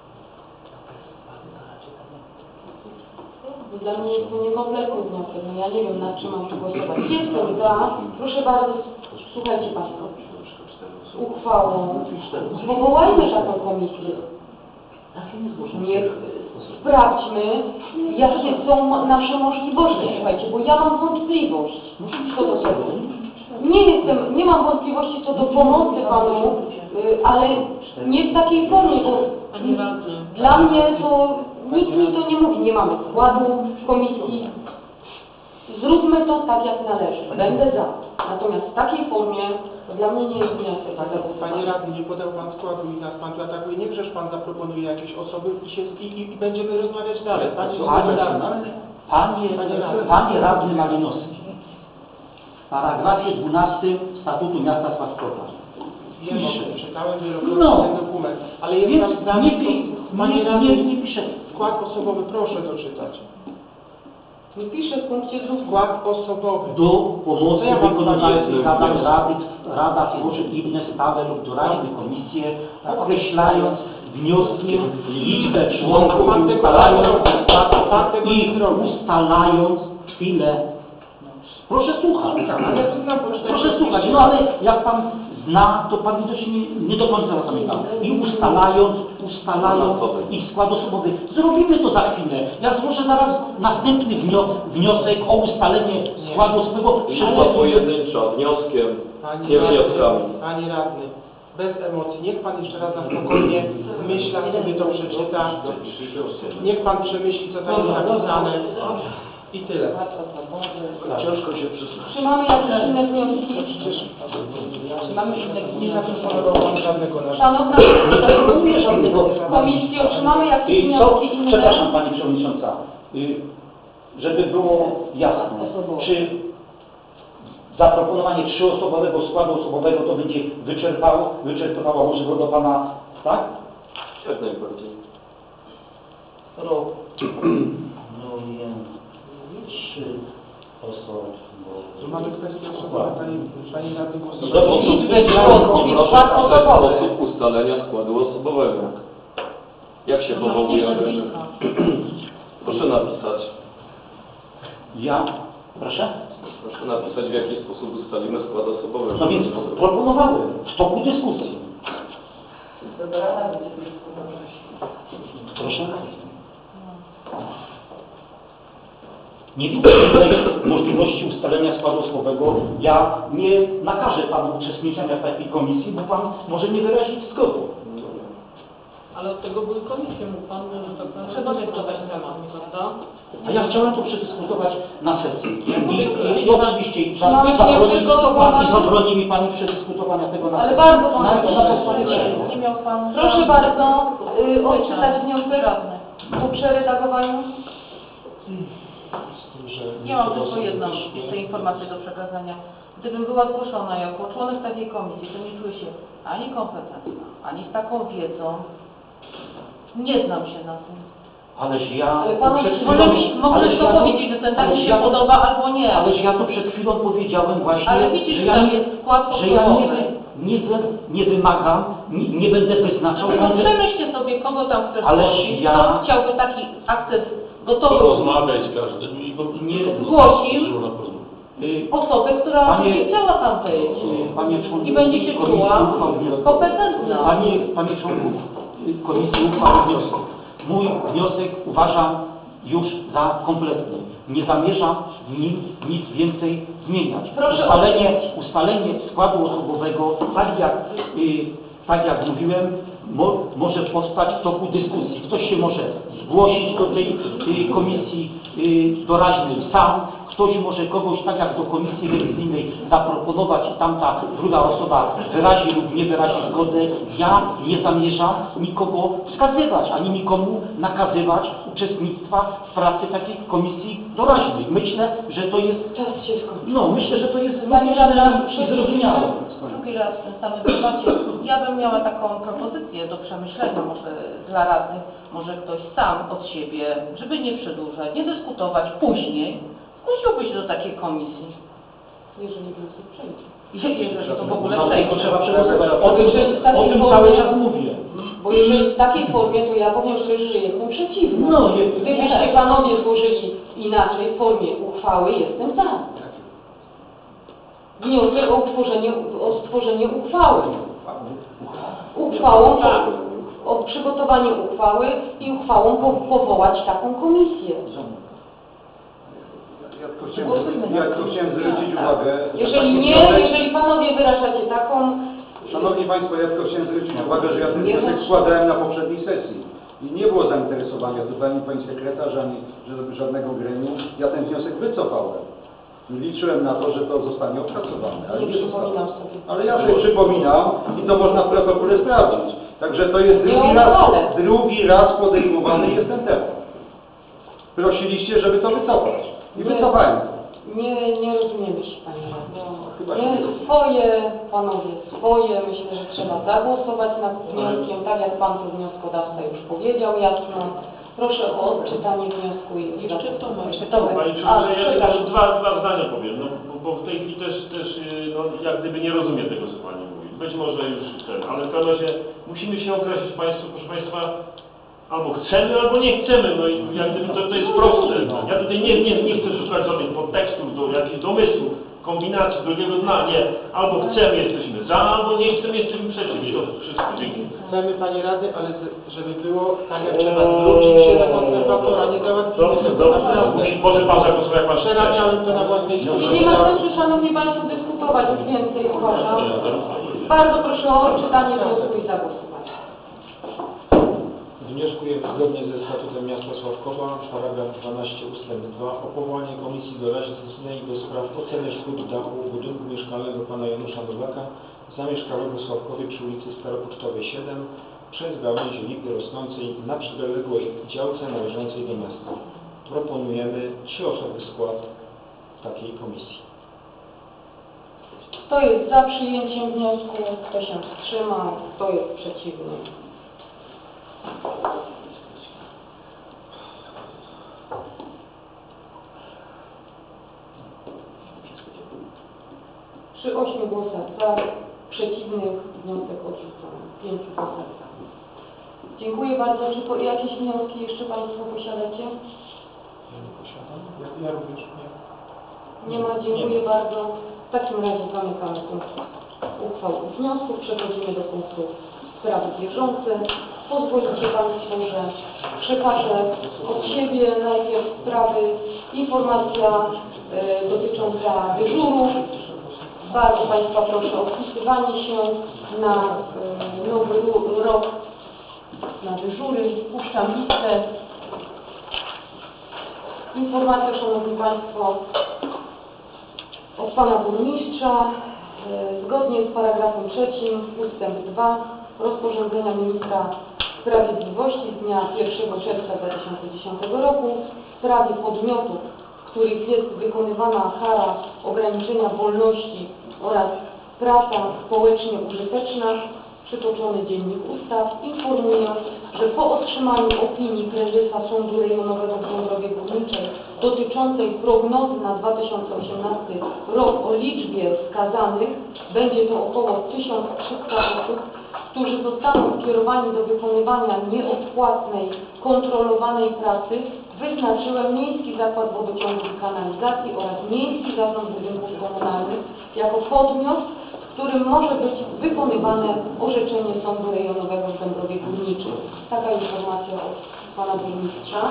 Dla mnie jest to niekompletny wniosek, no ja nie wiem, nad czym mam tu głosować. Jestem za, proszę bardzo, słuchajcie Państwo, uchwałą, powołajmy taką komisję. Niech sprawdźmy, jakie są nasze możliwości, słuchajcie, bo ja mam wątpliwość co do tego. Nie jestem, nie mam wątpliwości co do pomocy Panu, y, ale nie w takiej formie, bo dla mnie to nic mi to nie mówi, nie mamy składu komisji. Zróbmy to tak, jak należy. Będę za. Natomiast w takiej formie to dla mnie nie jest wniosek. Panie Radny, nie podał Pan składu i nas Pan tu atakuje. Nie grzesz Pan zaproponuje jakieś osoby i, się, i, i, i będziemy rozmawiać dalej. Panie, Panie, panie, panie Radny Malinowski, w paragrafie dwunastym Statutu Miasta Sławkowa Wiem, pisze. czytałem wielokrotnie No. ten dokument, ale jest Więc tam zdanie, nie, pi- Panie nie, Radny, nie, nie pisze. skład osobowy, proszę doczytać. Nie piszę w punkcie drugim. Skład osobowy. Do pomocy Co ja mam wykonawczej powiedzieć? zadań Rady, Rada tworzy inne stałe lub doraźne komisje, określając wnioski, liczbę członków Pan i tego ustalając, nie Pan tego i nie zrobi. ustalając chwilę. Proszę słuchać. Ale to znam, bo Proszę słuchać, no ale jak Pan zna, to Pan widocznie nie, nie do końca zapamiętał. I ustalając, ustalając ich skład osobowy. Zrobimy to za chwilę. Ja złożę zaraz następny wnio, wniosek o ustalenie składu osobowego. Liczba pojedyncza, wnioskiem, nie wnioskami. Panie Radny, bez emocji. Niech Pan jeszcze raz na spokojnie w myślach sobie to przeczyta. Niech Pan przemyśli, co tam jest napisane. I tyle. Ciężko się przysłuchać. Czy mamy jakieś inne wnioski? Czy mamy inne, nie zaproponował Pan żadnego na Szanowna Komisjo, czy mamy jakieś I co? wnioski inne? Przepraszam Pani Przewodnicząca, y, żeby było jasne, czy zaproponowanie trzyosobowego składu osobowego to będzie wyczerpało, wyczerpywało możliwe do Pana, tak? Jak najbardziej. Rok. No nie, trzy osoby. Mamy kwestię osobowe, Pani, Pani Radny głosować. Do liczby członków i Proszę skład wskazać osobowy. sposób ustalenia składu osobowego. Jak się powołujemy? Proszę napisać. Ja, proszę? Proszę napisać, w jaki sposób ustalimy skład osobowy. No więc proponowałem w toku dyskusji. Proszę? Nie widzę tutaj możliwości ustalenia składu osobowego. Ja nie nakażę Panu uczestniczenia w takiej komisji, bo Pan może nie wyrazić zgody. Ale od tego były komisje, mógł Pan, że tak powiem, przedyskutować temat, prawda? A ja chciałem to przedyskutować na sesji. I, i, i oczywiście i Mamy za- się zabroni, przygotowane. i zabroni mi Pani przedyskutowania tego na Ale sesji. bardzo Pan Na- na proszę. podstawie czego? Nie miał Pan... Proszę bardzo, y, odczytać wniosek po przeredagowaniu. Z tym, że Ja mam niektóre tylko osoby jedną też- jeszcze informację do przekazania. Gdybym była zgłoszona jako członek takiej komisji, to nie czuję się ani kompetentna, ani z taką wiedzą. Nie znam się na tym. Ależ ja Ale Panu przed chwilą... może Mogę ależ tylko ja to- powiedzieć, że ten tak ależ mi się ja to- podoba albo nie. Ależ ja to przed chwilą powiedziałem właśnie, Ale widzisz, że że ja tam nie, jest wkład że ja nie, osobowy. wy- nie, wy- nie wymagam, nie, nie będę wyznaczał. No będę- przemyślcie sobie, kogo tam chcesz Ależ zgłosić. ja- Kto chciałby taki akces gotowy Porozmawiać każdy i po- Nie- Zgłosił. Żona porozmawia. Y, osobę, która Panie- nie chciała tam być. y, Panie członku I będzie się komisji czuła uchwał wniosku. kompetentna. Panie, panie członku y, komisji uchwał wniosek. Mój wniosek uważam już za kompletny. Nie zamierzam w nim nic więcej zmieniać. Proszę Ustalenie, odczytać. ustalenie składu osobowego, tak jak, y, tak jak mówiłem, mo, może powstać w toku dyskusji. Ktoś się może zgłosić do tej y, komisji y, doraźnej sam, ktoś może kogoś, tak jak do komisji rewizyjnej, zaproponować i tamta druga osoba wyrazi lub nie wyrazi zgody. Ja nie zamierzam nikogo wskazywać, ani nikomu nakazywać uczestnictwa w pracy takiej komisji doraźnej. Myślę, że to jest, Czas się skończył. no myślę, że to jest Pani logiczne radna, i zrozumiałe. Drugi raz w tym samym temacie. Ja bym miała taką propozycję do przemyślenia może dla radnych, może ktoś sam od siebie, żeby nie przedłużać, nie dyskutować później, zgłosiłby się do takiej komisji. Jeżeli wniosek przejdzie. Je- Jeżeli to w ogóle Ale przejdzie. to trzeba przegłosować. O tym, o tym cały czas mówię. Bo jeżeli w takiej formie, to ja powiem szczerze, że jestem przeciwna. No, nie- Gdybyście panowie złożyli inaczej w formie uchwały, jestem za. Wniosek o utworzenie, o stworzenie uchwały. Uchwałą, o, o przygotowanie uchwały i uchwałą po, powołać taką komisję. Ja tylko chciałem, ja tylko chciałem zwrócić uwagę, że Jeżeli taki nie, wniosek- jeżeli panowie wyrażacie taką... Szanowni Państwo, ja tylko chciałem zwrócić uwagę, że ja ten Nie wniosek zawsze. składałem na poprzedniej sesji i nie było zainteresowania tutaj ani Pani Sekretarz, ani ża- żadnego gremium. Ja ten wniosek wycofałem i liczyłem na to, że to zostanie opracowane, ale Nie nie przypominam zostało. sobie. Ale ja sobie przypominam i to można w protokole sprawdzić. Także to jest Nie drugi raz, uchwale. drugi raz podejmowany jest ten temat. Prosiliście, żeby to wycofać i Nie. wycofałem to. Nie, nie rozumiemy się Pani radna. chyba Nie, się- swoje, panowie, swoje, myślę, że trzeba zagłosować nad wnioskiem, tak jak Pan tu wnioskodawca już powiedział jasno. Proszę o odczytanie wniosku i Jeszcze Tomek. Jeszcze Tomek. Pani A, Przewodnicząca, ja przepraszam. tylko dwa, dwa zdania powiem, no, bo, bo w tej chwili też, też yy, no, jak gdyby nie rozumiem tego, co Pani mówi. Być może już ten, ale w każdym razie musimy się określić Państwu, proszę Państwa, albo chcemy, albo nie chcemy, no i jak gdyby to, to jest proste. Ja tutaj nie, nie, nie chcę szukać żadnych podtekstów, do jakichś domysłów, kombinacji, drugiego dna, nie. Albo chcemy, jesteśmy za, albo nie chcemy, jesteśmy przeciw. I to wszystko. Dzięki. Chcemy Panie Rady, ale z- żeby było tak jak trzeba zwrócić się do konserwatora, nie załatwimy Dobrze, tego dobrze. naprawdę. Musi, może Pan zagłosować, jak Pan chce. Przerabiałem to na własnej I skórze. nie ma sensu, Szanowni Państwo, dyskutować już więcej, uważam. Bardzo proszę o odczytanie wniosku i zagłosowanie. Wnioskuję zgodnie ze statutem miasta Sławkowa, paragraf dwanaście ustęp dwa, o powołanie komisji doraźnej do spraw oceny szkód dachu budynku mieszkalnego pana Janusza Nowaka zamieszkałego w Sławkowie przy ulicy Staropocztowej siedem przez gałęzie lipy rosnącej na przyległej działce należącej do miasta. Proponujemy trzyosobowy skład takiej komisji. Kto jest za przyjęciem wniosku? Kto się wstrzymał? Kto jest przeciwny? Przy ośmiu głosach za, przeciwnych wniosek odrzucony. Pięciu głosach za. Dziękuję bardzo. Czy po, jakieś wnioski jeszcze Państwo posiadacie? Ja nie posiadam. Ja, ja również nie. Nie ma. Dziękuję bardzo. W takim razie zamykamy punkt uchwał i wniosków. Przechodzimy do punktu sprawy bieżące. Pozwolicie Państwo, że przekażę od siebie najpierw sprawy, informacja y, dotycząca dyżurów. Bardzo Państwa proszę o wpisywanie się na y, nowy rok na dyżury. Puszczam listę. Informacja, Szanowni Państwo, od Pana Burmistrza. Y, zgodnie z paragrafem trzecim ustęp dwa rozporządzenia Ministra Sprawiedliwości z dnia pierwszego czerwca dwa tysiące dziesiątego roku w sprawie podmiotów, w których jest wykonywana kara ograniczenia wolności oraz praca społecznie użyteczna, przytoczony dziennik ustaw, informuję, że po otrzymaniu opinii prezesa Sądu Rejonowego w Dąbrowie Górniczej dotyczącej prognozy na dwa tysiące osiemnasty rok o liczbie skazanych, będzie to około tysiąc trzysta osób, którzy zostaną skierowani do wykonywania nieodpłatnej, kontrolowanej pracy, wyznaczyłem Miejski Zakład Wodociągów i Kanalizacji oraz Miejski Zarząd Budynków Komunalnych jako podmiot, w którym może być wykonywane orzeczenie Sądu Rejonowego w Dąbrowie Górniczej. Taka informacja od Pana Burmistrza.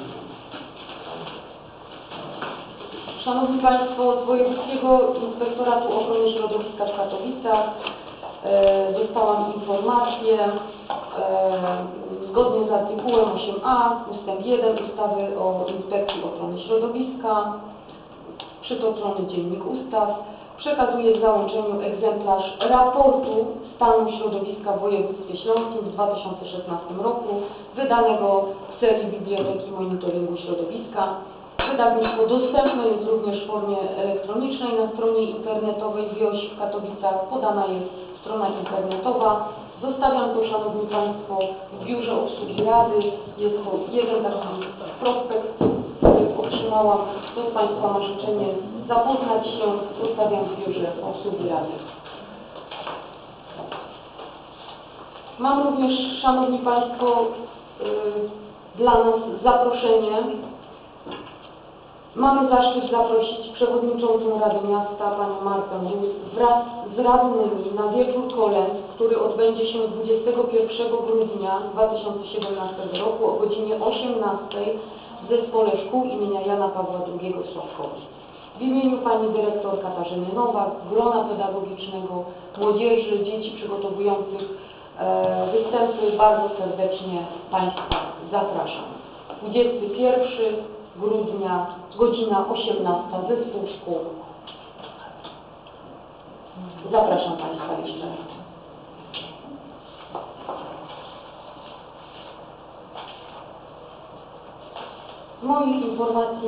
Szanowni Państwo, z Wojewódzkiego Inspektoratu Ochrony Środowiska w Katowicach e, dostałam informację e, zgodnie z artykułem osiem a ustęp jeden ustawy o Inspekcji Ochrony Środowiska, przytoczony dziennik ustaw, przekazuję w załączeniu egzemplarz raportu stanu środowiska w województwie śląskim w dwa tysiące szesnastym roku, wydanego w serii Biblioteki Monitoringu Środowiska. Wydawnictwo dostępne jest również w formie elektronicznej na stronie internetowej Wioś w Katowicach. Podana jest strona internetowa. Zostawiam to, Szanowni Państwo, w Biurze Obsługi Rady. Jest to jeden taki prospekt, który otrzymałam. Kto z Państwa ma życzenie zapoznać się, zostawiam w Biurze Obsługi Rady. Mam również, Szanowni Państwo, yy, dla nas zaproszenie. Mamy zaszczyt zaprosić przewodniczącą Rady Miasta, panią Martę Rus, wraz z radnymi na wieczór kolęd, który odbędzie się dwudziestego pierwszego grudnia dwa tysiące siedemnastego roku o godzinie osiemnastej w Zespole Szkół imienia Jana Pawła drugiego w Sławkowie. W imieniu pani dyrektor Katarzyny Nowak, grona pedagogicznego, młodzieży, dzieci przygotowujących e, występy bardzo serdecznie Państwa zapraszam. dwudziestego pierwszego grudnia, godzina osiemnasta, Zespół Szkół. Zapraszam Państwa jeszcze raz. Z moich informacji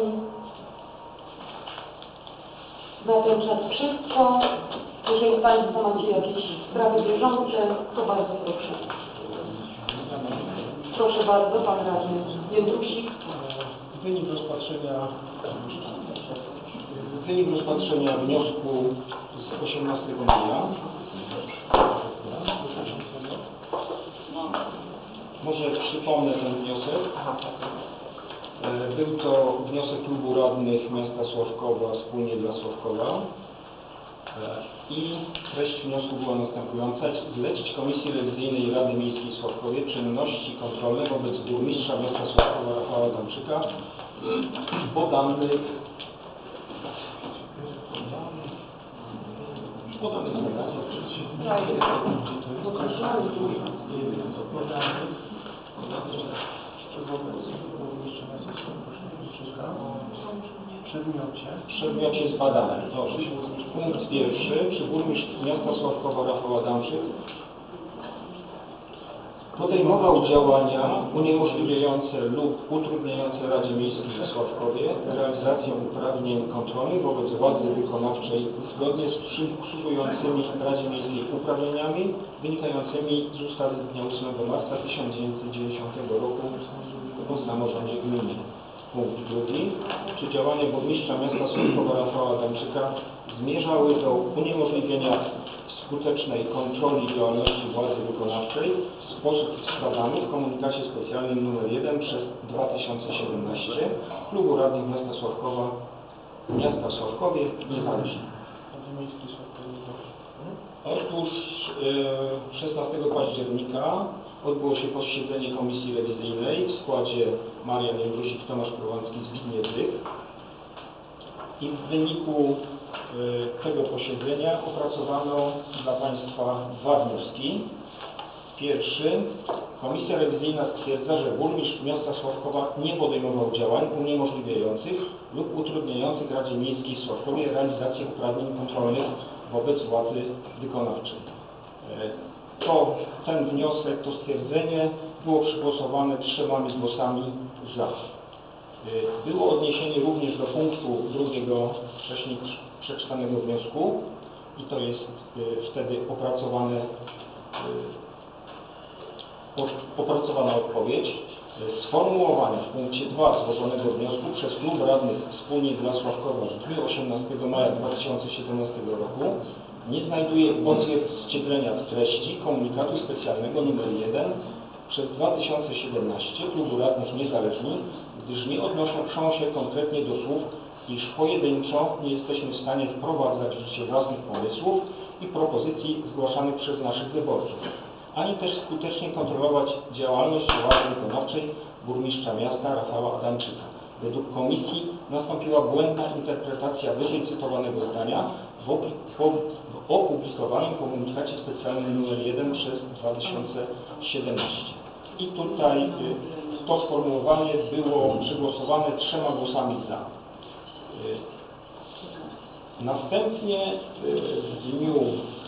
na ten czas wszystko. Jeżeli Państwo macie jakieś sprawy bieżące, to bardzo proszę. Proszę bardzo, Pan Radny Jędrusik. Wynik rozpatrzenia, wynik rozpatrzenia wniosku z osiemnastego maja. Może przypomnę ten wniosek. Był to wniosek klubu radnych miasta Sławkowa wspólnie dla Sławkowa. I treść wniosku była następująca: zlecić Komisji Rewizyjnej Rady Miejskiej w Sławkowie czynności kontrolne wobec burmistrza miasta Sławkowa Rafała Adamczyka podanych podanych zadań w przedmiocie. W przedmiocie zbadane. Dobrze. Punkt pierwszy. Czy burmistrz miasta Sławkowa Rafał Adamczyk podejmował działania uniemożliwiające lub utrudniające Radzie Miejskiej w Sławkowie realizację uprawnień kontrolnych wobec władzy wykonawczej zgodnie z przysługującymi Radzie Miejskiej uprawnieniami wynikającymi z ustawy z dnia ósmego marca tysiąc dziewięćset dziewięćdziesiątego roku o samorządzie gminy. Punkt drugi. Czy działania burmistrza miasta Sławkowa Rafała Adamczyka zmierzały do uniemożliwienia skutecznej kontroli działalności władzy wykonawczej w sposób wskazany w komunikacie specjalnym numer jeden przez dwa tysiące siedemnaście Klubu Radnych Miasta Sławkowa, Miasta w Sławkowie, niezależnie. Otóż e, szesnastego października odbyło się posiedzenie Komisji Rewizyjnej w składzie Marian Jędrusik, Tomasz Prowancki, Zbigniew Dych. I w wyniku e, tego posiedzenia opracowano dla Państwa dwa wnioski. Pierwszy. Komisja rewizyjna stwierdza, że burmistrz miasta Sławkowa nie podejmował działań uniemożliwiających lub utrudniających Radzie Miejskiej w Sławkowie realizację uprawnień kontrolnych wobec władzy wykonawczej. To, ten wniosek, to stwierdzenie było przegłosowane trzema głosami za. Było odniesienie również do punktu drugiego wcześniej przeczytanego wniosku i to jest wtedy opracowane opracowana odpowiedź. Sformułowanie w punkcie dwa złożonego wniosku przez Klub Radnych Wspólnie dla Sławkowa w dniu osiemnastego maja dwa tysiące siedemnastego roku nie znajduje odzwierciedlenia w treści komunikatu specjalnego numer jeden przez dwa tysiące siedemnaście Klubu Radnych Niezależni, gdyż nie odnoszą się konkretnie do słów, iż pojedynczo nie jesteśmy w stanie wprowadzać w życie własnych pomysłów i propozycji zgłaszanych przez naszych wyborców, ani też skutecznie kontrolować działalność władzy wykonawczej burmistrza miasta Rafała Adamczyka. Według komisji nastąpiła błędna interpretacja wyżej cytowanego zdania w, w opublikowanym komunikacie specjalnym numer jeden przez dwa tysiące siedemnaście. I tutaj y, to sformułowanie było przegłosowane trzema głosami za. Y, następnie y, w dniu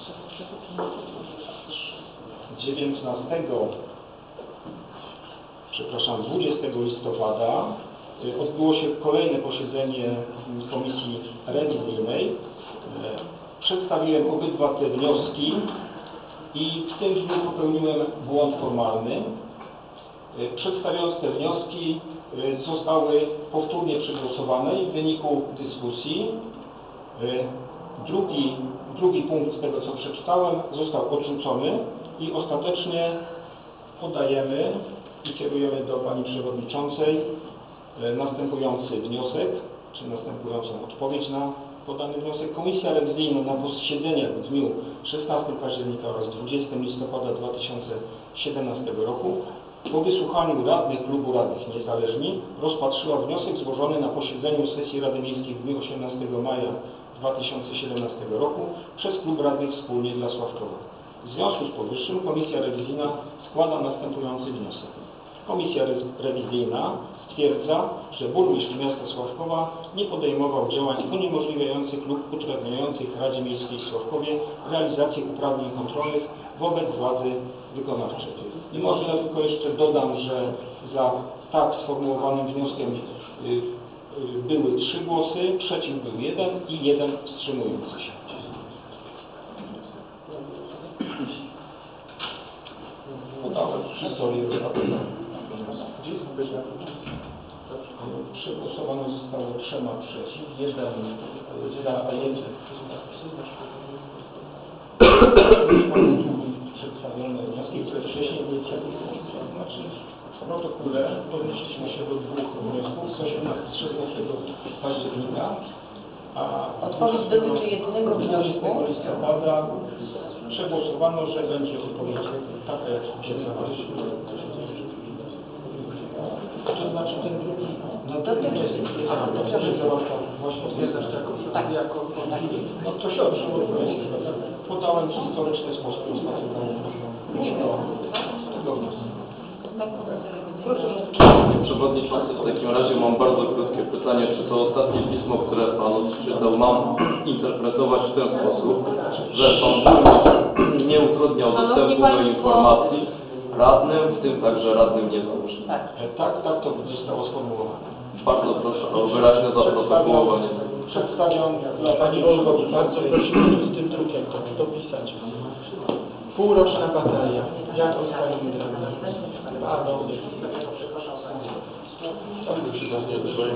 dziewiętnastego, przepraszam, dwudziestego listopada odbyło się kolejne posiedzenie Komisji Rewizyjnej. Przedstawiłem obydwa te wnioski i w tym dniu popełniłem błąd formalny. Przedstawiając te wnioski zostały powtórnie przegłosowane i w wyniku dyskusji drugi, drugi punkt z tego, co przeczytałem, został odrzucony i ostatecznie podajemy i kierujemy do Pani Przewodniczącej następujący wniosek, czy następującą odpowiedź na podany wniosek. Komisja rewizyjna na posiedzeniach w dniu szesnastego października oraz dwudziestego listopada dwa tysiące siedemnastego roku po wysłuchaniu radnych Klubu Radnych Niezależni rozpatrzyła wniosek złożony na posiedzeniu sesji Rady Miejskiej w dniu osiemnastego maja dwa tysiące siedemnastego roku przez Klub Radnych Wspólnie dla Sławkowa. W związku z powyższym Komisja Rewizyjna składa następujący wniosek. Komisja Rewizyjna stwierdza, że burmistrz miasta Sławkowa nie podejmował działań uniemożliwiających lub utrudniających Radzie Miejskiej w Sławkowie realizację uprawnień kontrolnych wobec władzy wykonawczej. I może ja tylko jeszcze dodam, że za tak sformułowanym wnioskiem y, y, były trzy głosy, przeciw był jeden i jeden wstrzymujący się. Podałem historię wypadku. Przegłosowane zostało trzema przeciw, jeden za, a jeden przedstawione wnioski, które wcześniej były przegłosowane. Znaczy w protokole odnieśliśmy się do dwóch wniosków z szesnastego października, a odpowiedź dotyczy jednego wniosku. listopada przegłosowano, że będzie odpowiedź taka, jak się znalazł. To znaczy ten drugi, no to jest, a to może załatwa właśnie stwierdzasz jako, tak. jako no to się odżyło, podałem historyczny sposób rozpatrywania tego wniosku. Panie Przewodniczący, w takim razie mam bardzo krótkie pytanie, czy to ostatnie pismo, które Pan odczytał, mam interpretować w ten sposób, że Pan burmistrz nie utrudniał dostępu do informacji radnym, w tym także radnym niezależnym. Tak. Tak, tak to zostało sformułowane. Bardzo proszę o wyraźne zaprotokołowanie. Przedstawiam dla Pani Olgo, bardzo prosimy z tym drukiem to dopisać. Półroczna batalia. Jak ustalimy drogę? Pardon. Tak, się nas nie odbywają.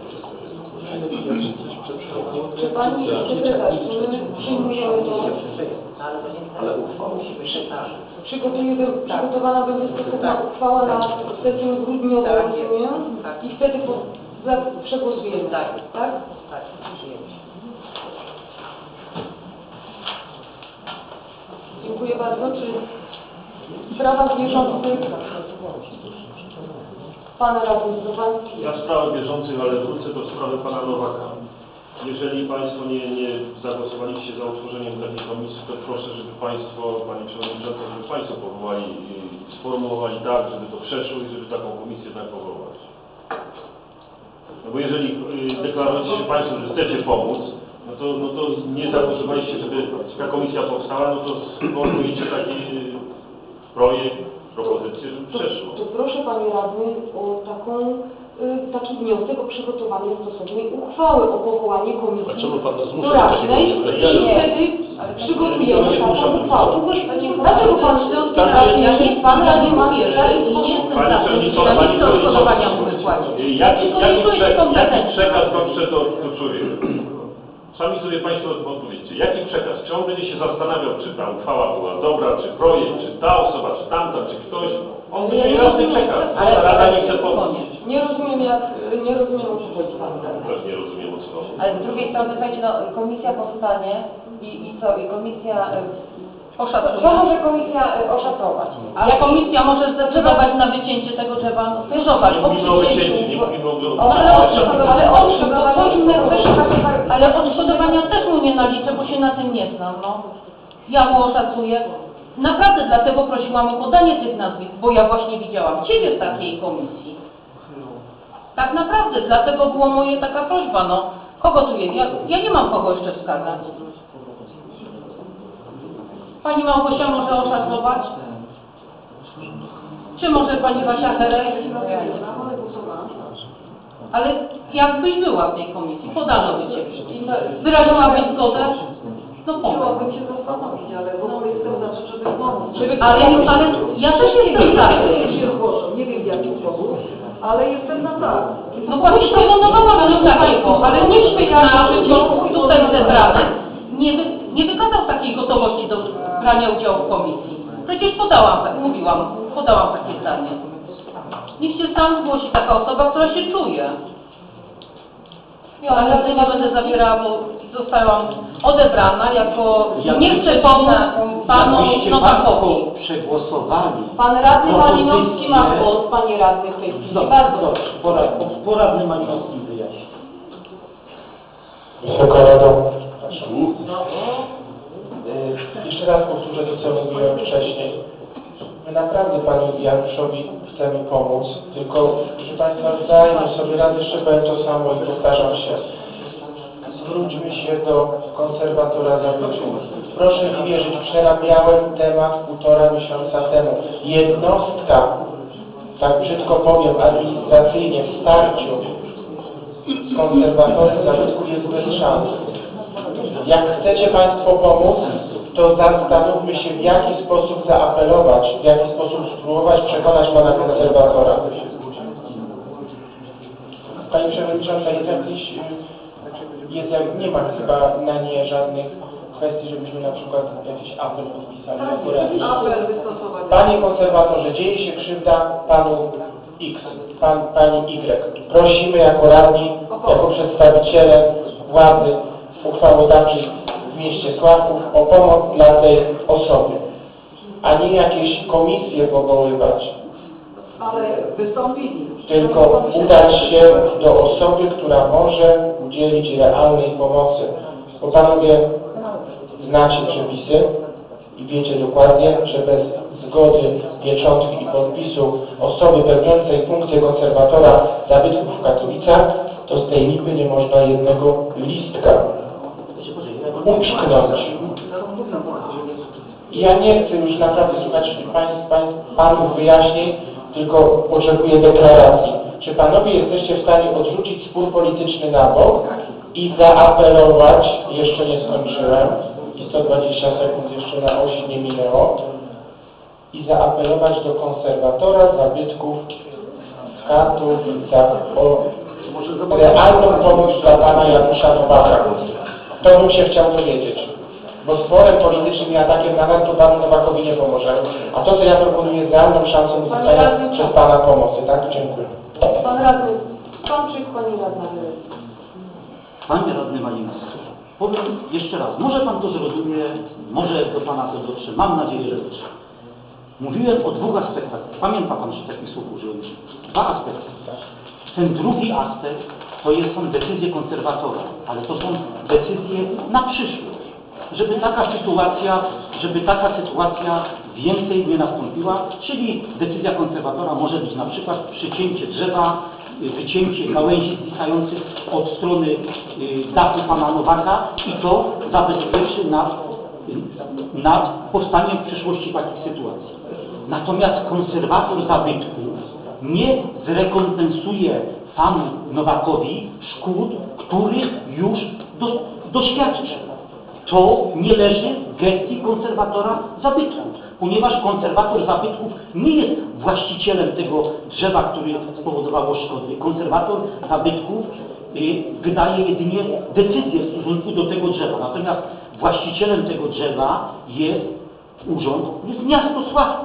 Czy Pani sekretarz, czy my przyjmujemy to? Ale uchwała. Przygotuje, przygotowana będzie stosowna uchwała na sesję grudniową, rozumiem? I wtedy po, za, przegłosujemy. Tak. Tak? Tak, przyjęcie. Dziękuję bardzo. Czy w sprawach bieżących Pan Radny Zdrowański? Ja w sprawach bieżących, ale wrócę do sprawy Pana Nowaka. Jeżeli Państwo nie, nie zagłosowaliście za utworzeniem takiej komisji, to proszę, żeby Państwo, Panie Przewodniczący, żeby Państwo powołali, i sformułowali tak, żeby to przeszło i żeby taką komisję jednak powołać. No bo jeżeli y, deklarujecie się Państwo, że chcecie pomóc, no to, no to nie zagłosowaliście, żeby ta komisja powstała, no to sformułujcie taki y, projekt, propozycję, żeby przeszło. To, to proszę Panie Radny o taką, y, taki wniosek o przygotowanie stosownej uchwały o powołanie komisji A czemu Pan nas zmusza do doradczej takiego i działania? wtedy przygotujemy Nie, nie muszę taką być. uchwałę. Dlaczego Pan jest Pan Radny ma wjeżdżać i nie jestem Pani za Przewodnicząca, Pani tym, odszkodowania mu Przewodnicząca, wypłacić. jaki, jaki, Tylko prze, są jaki pretensje. przekaz Pan chce do, do człowieka? Sami sobie Państwo odpowiedzcie. Jaki przekaz? Czy on będzie się zastanawiał, czy ta uchwała była dobra, czy projekt, czy ta osoba, czy tamta, czy ktoś? On będzie miał jasny przekaz. Ale Rada nie chce pomóc. Nie rozumiem jak, nie rozumiem o co chodzi Pan Radny. Też nie rozumiem, o co chodzi. Ale z drugiej strony, słuchajcie, no, komisja powstanie i, i co? I komisja... Oszacuje. Co może komisja y, oszacować? Ale komisja może zdecydować na wycięcie tego drzewa. No, Zobacz, Nie mówimy o wycięciu, nie mówimy o... Ale ale odszkodowanie, ale co innego też ale odszkodowania też mu nie naliczę, bo się na tym nie znam, no. Ja mu oszacuję. Naprawdę dlatego prosiłam o podanie tych nazwisk, bo ja właśnie widziałam Ciebie w takiej komisji. Tak naprawdę, dlatego była moja taka prośba, no. Kogo tu jest? Ja, ja nie mam kogo jeszcze wskazać. Pani Małgosia może oszacować? Czy może Pani Wasia Herek? Ale jakbyś była w tej komisji, podano by Cię. Wyraziłabyś zgodę? No pomysł. Chciałabym się zastanowić, ale w ogóle jestem za to, żeby pomóc. Ale, ale ja też jestem za. się zgłoszę, nie wiem w jaki sposób, ale jestem na tak. No Pani proponowała Państwo, ale nikt na życiu tutaj zebrany nie, wy, nie wykazał takiej gotowości do brania udziału w komisji. Przecież podałam, tak mówiłam, podałam takie zdanie. Niech się sam zgłosi taka osoba, która się czuje. Ja ale nie będę zabierała, bo zostałam odebrana jako nieszczególna panu Jakbyście Nowakowi. Państwo przegłosowali Pan Radny Malinowski ma propozycję- głos, Panie Radny, w tej chwili. Dobrze, Bardzo dobrze, porad, poradny Malinowski wyjaśni. Wysoka Rado, Yy, jeszcze raz powtórzę to, co mówiłem wcześniej. My naprawdę Panu Januszowi chcemy pomóc, tylko, proszę Państwa, zdajmy sobie raz jeszcze powiem to samo i powtarzam się. Zwróćmy się do konserwatora zabytków. Proszę mi wierzyć, przerabiałem temat półtora miesiąca temu. Jednostka, tak brzydko powiem, administracyjnie w starciu z konserwatorem zabytków jest bez szans. Jak chcecie Państwo pomóc, to zastanówmy się, w jaki sposób zaapelować, w jaki sposób spróbować przekonać Pana konserwatora. Pani Przewodnicząca, jest jakiś, jest, nie ma chyba na nie żadnych kwestii, żebyśmy na przykład jakiś apel podpisali. apel wystosować. Panie konserwatorze, dzieje się krzywda Panu X, pan, Pani Y. Prosimy jako radni, jako przedstawiciele władzy uchwałodawczej w mieście Sławków o pomoc dla tej osoby, a nie jakieś komisje powoływać, Ale wystąpili. tylko udać się do osoby, która może udzielić realnej pomocy. Bo Panowie znacie przepisy i wiecie dokładnie, że bez zgody, pieczątki i podpisu osoby pełniącej funkcję konserwatora zabytków w Katowicach, to z tej lipy nie można jednego listka uczknąć. Ja nie chcę już naprawdę słuchać pań, pań, Panów wyjaśnień, tylko oczekuję deklaracji. Czy Panowie jesteście w stanie odrzucić spór polityczny na bok i zaapelować, jeszcze nie skończyłem, i sto dwadzieścia sekund jeszcze na osi nie minęło, i zaapelować do konserwatora zabytków w Katowicach o realną pomoc dla Pana Janusza Nowaka. To bym się chciał dowiedzieć. Bo sporem politycznym i atakiem na nas to Panu Nowakowi nie pomoże. A to, co ja proponuję, jest realną szansą uzyskania przez Pana pomocy. Tak? Dziękuję. Pan Radny, Pan czy Pani Radna? Panie Radny Malinowski, Powiem jeszcze raz, może Pan to zrozumie, może do Pana to dotrze, mam nadzieję, że dotrze. Mówiłem o dwóch aspektach. Pamięta Pan, że takich słów użyłem? Dwa aspekty. Ten drugi aspekt to jest, są decyzje konserwatora, ale to są decyzje na przyszłość. Żeby taka sytuacja, żeby taka sytuacja więcej nie nastąpiła, czyli decyzja konserwatora może być na przykład przycięcie drzewa, wycięcie gałęzi zwisających od strony dachu pana Nowaka i to zabezpieczy nad, nad powstaniem w przyszłości takich sytuacji. Natomiast konserwator zabytku nie zrekompensuje panu Nowakowi szkód, których już do, doświadczył. To nie leży w gestii konserwatora zabytków, ponieważ konserwator zabytków nie jest właścicielem tego drzewa, który spowodowało szkody. Konserwator zabytków y, wydaje jedynie decyzję w stosunku do tego drzewa. Natomiast właścicielem tego drzewa jest urząd, jest miasto Sławków.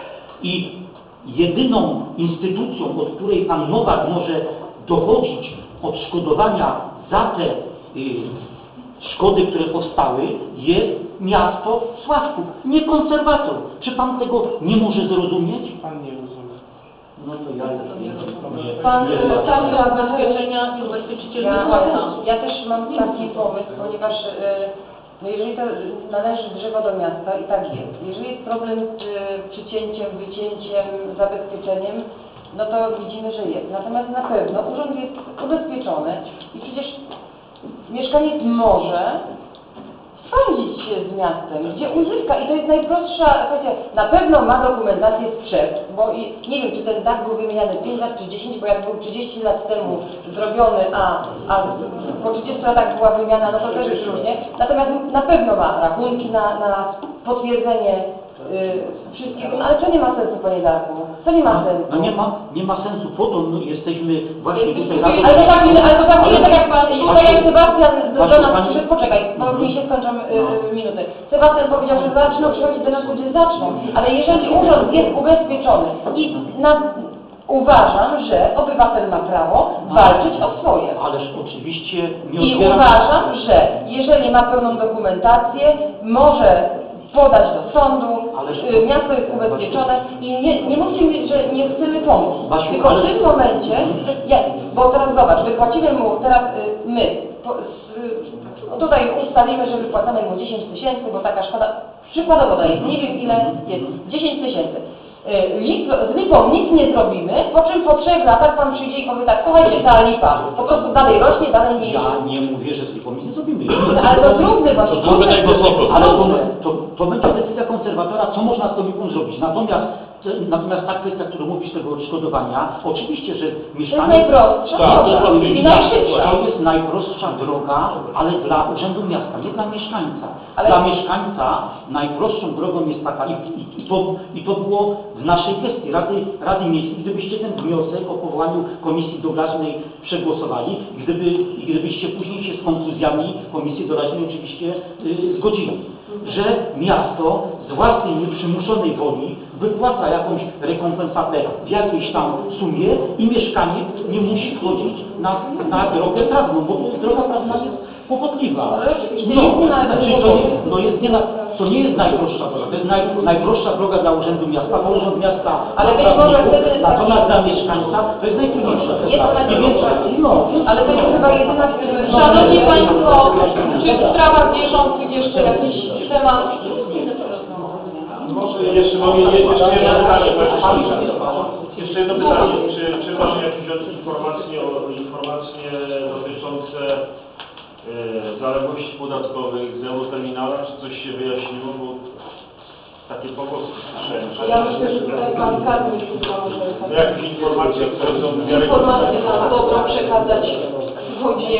I jedyną instytucją, od której pan Nowak może dochodzić odszkodowania za te y, szkody, które powstały, jest miasto Sławków, nie konserwator. Czy pan tego nie może zrozumieć? Pan nie rozumie. No to ja nie Pan nie tam Dla ubezpieczenia i ubezpieczyciel Ja, wypłaca. ja też mam taki pomysł, ponieważ e, no jeżeli to należy drzewo do miasta i tak jest. Jeżeli jest problem z e, przycięciem, wycięciem, zabezpieczeniem, no to widzimy, że jest. Natomiast na pewno urząd jest ubezpieczony i przecież mieszkaniec może sprawdzić się z miastem, gdzie uzyska i to jest najprostsza kwestia. Na pewno ma dokumentację sprzed, bo i, nie wiem, czy ten dach był wymieniany pięć lat czy dziesięć, bo jak był trzydzieści lat temu zrobiony, a, a po trzydziestu latach była wymiana, no to też już różnie. Natomiast na pewno ma rachunki na, na potwierdzenie y, wszystkiego, no, ale to nie ma sensu, panie Darku. To nie ma sensu. No nie ma, nie ma sensu, po to no, jesteśmy właśnie tutaj na Ale to tak, ale to tak nie jest tak jak pan, tak jak Sebastian do Właśnie nas pani- przyszedł, poczekaj, bo mi się skończą y, minuty. Sebastian powiedział, że zaczną przychodzić do nas ludzie, zaczną, ale jeżeli urząd jest ubezpieczony i na, uważam, że obywatel ma prawo walczyć o swoje. Ależ oczywiście nie I odbieram... uważam, że jeżeli ma pełną dokumentację, może podać do sądu, Ależ- y, miasto jest ubezpieczone i nie, nie mówcie mi, że nie chcemy pomóc. Basiu, Tylko ale- w tym momencie, ja, bo teraz zobacz, wypłacimy mu teraz y, my, po, y, tutaj ustalimy, że wypłacamy mu dziesięć tysięcy, bo taka szkoda, przykładowo daję, nie wiem ile jest, dziesięć tysięcy. Z lipą nic nie zrobimy, po czym po trzech latach pan przyjdzie i powie tak, słuchajcie, ta lipa po prostu dalej rośnie, dalej nie Ja nie mówię, że z lipą nic nie zrobimy. Ale to zróbmy właśnie. To zróbmy tak, bo zróbmy. Ale to, to, to będzie decyzja konserwatora, co można z tą lipą zrobić. Natomiast, natomiast ta kwestia, którą mówisz, tego odszkodowania, oczywiście, że To jest mieszkanie... najprostsza Tak, droga to i najszybsza. To jest najprostsza droga, ale dla Urzędu Miasta, nie dla mieszkańca. Ale- Dla mieszkańca najprostszą drogą jest taka, i, i, i, to, i to było w naszej gestii Rady, Rady Miejskiej, gdybyście ten wniosek o powołaniu komisji doraźnej przegłosowali, gdyby, i gdybyście później się z konkluzjami komisji doraźnej oczywiście yy, zgodzili, że miasto z własnej nieprzymuszonej woli wypłaca jakąś rekompensatę w jakiejś tam sumie i mieszkaniec nie musi wchodzić na, na drogę prawną, bo droga prawna jest kłopotliwa. Ale oczywiście No, jest na- znaczy, to, nie, no jest nie na, to nie jest najprostsza droga, to jest naj, najprostsza droga dla Urzędu Miasta, bo Urząd Miasta Ale ma być może prawników, wtedy- natomiast dla mieszkańca to jest najtrudniejsza Jest to droga. I więc, najprostsza. no, Ale to jest chyba jedyna... Szanowni Państwo, czy w sprawach bieżących jeszcze jakiś temat? Może jeszcze mam jeszcze jedno pytanie. Jeszcze jedno pytanie. Czy, czy masz jakieś informacje, o, informacje dotyczące e, zaległości podatkowych z Euroterminala? Czy coś się wyjaśniło? Bo takie pogłoski słyszałem, że... Ja myślę, że tutaj pan Karny chyba No, może jakieś informacje, które są wiarygodne. informacje nam dobrą przekazać Wojdzie.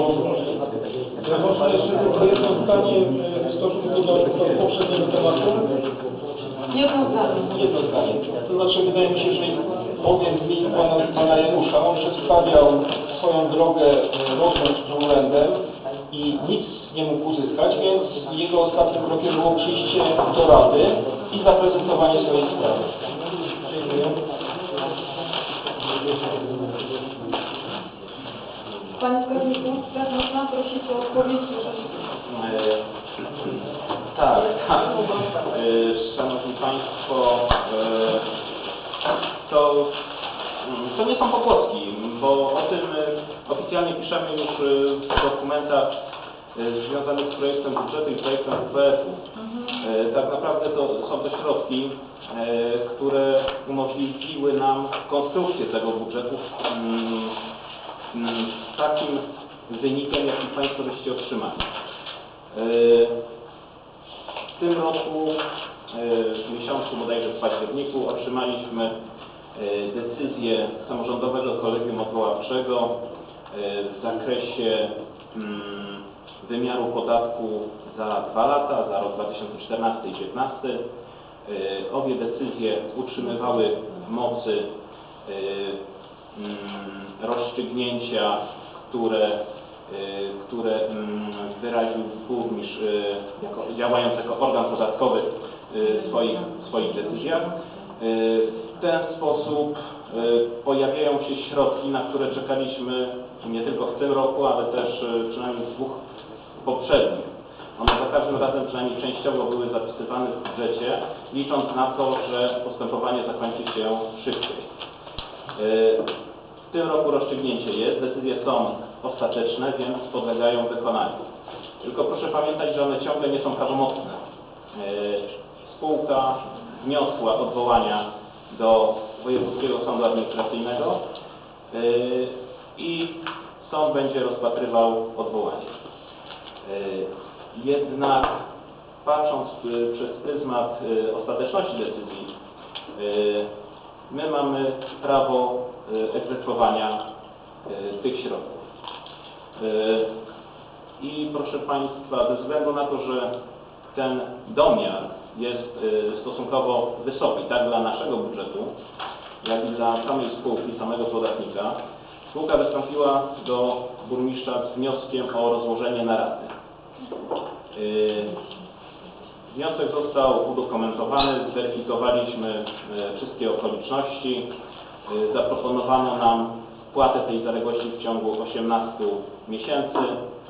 Ja może jeszcze tylko jedno zdanie w stosunku do, do poprzedniego tematu. Jedno zdanie. Jedno zdanie. To znaczy wydaje mi się, że powiem w imieniu pana, pana Janusza, on przedstawiał swoją drogę rozmów z urzędem i nic nie mógł uzyskać, więc jego ostatnim krokiem było przyjście do Rady i zaprezentowanie swojej sprawy. Dziękuję. Panie Skarbniku, teraz można prosić o odpowiedź, jeżeli Tak, tak. E, Szanowni Państwo, e, to, to nie są pogłoski, bo o tym e, oficjalnie piszemy już e, w dokumentach e, związanych z projektem budżetu i projektem W P F-u. E, tak naprawdę to są to środki, e, które umożliwiły nam konstrukcję tego budżetu mm, mm, z takim wynikiem, jaki Państwo żeście otrzymali. E, W tym roku, w miesiącu bodajże w październiku, otrzymaliśmy decyzję Samorządowego Kolegium Odwoławczego w zakresie wymiaru podatku za dwa lata, za rok dwa tysiące czternasty i dwa tysiące piętnasty. Obie decyzje utrzymywały mocy rozstrzygnięcia, które które wyraził burmistrz jako, działając jako organ podatkowy w swoich, w swoich decyzjach. W ten sposób pojawiają się środki, na które czekaliśmy nie tylko w tym roku, ale też przynajmniej w dwóch poprzednich. One za każdym razem przynajmniej częściowo były zapisywane w budżecie, licząc na to, że postępowanie zakończy się szybciej. W tym roku rozstrzygnięcie jest, decyzje są ostateczne, więc podlegają wykonaniu. Tylko proszę pamiętać, że one ciągle nie są prawomocne. Spółka wniosła odwołania do Wojewódzkiego Sądu Administracyjnego i sąd będzie rozpatrywał odwołanie. Jednak patrząc przez pryzmat ostateczności decyzji, my mamy prawo egzekwowania tych środków. I proszę Państwa, ze względu na to, że ten domiar jest stosunkowo wysoki, tak dla naszego budżetu, jak i dla samej spółki, samego podatnika, spółka wystąpiła do burmistrza z wnioskiem o rozłożenie na raty. Wniosek został udokumentowany, zweryfikowaliśmy wszystkie okoliczności, zaproponowano nam wpłatę tej zaległości w ciągu osiemnastu miesięcy.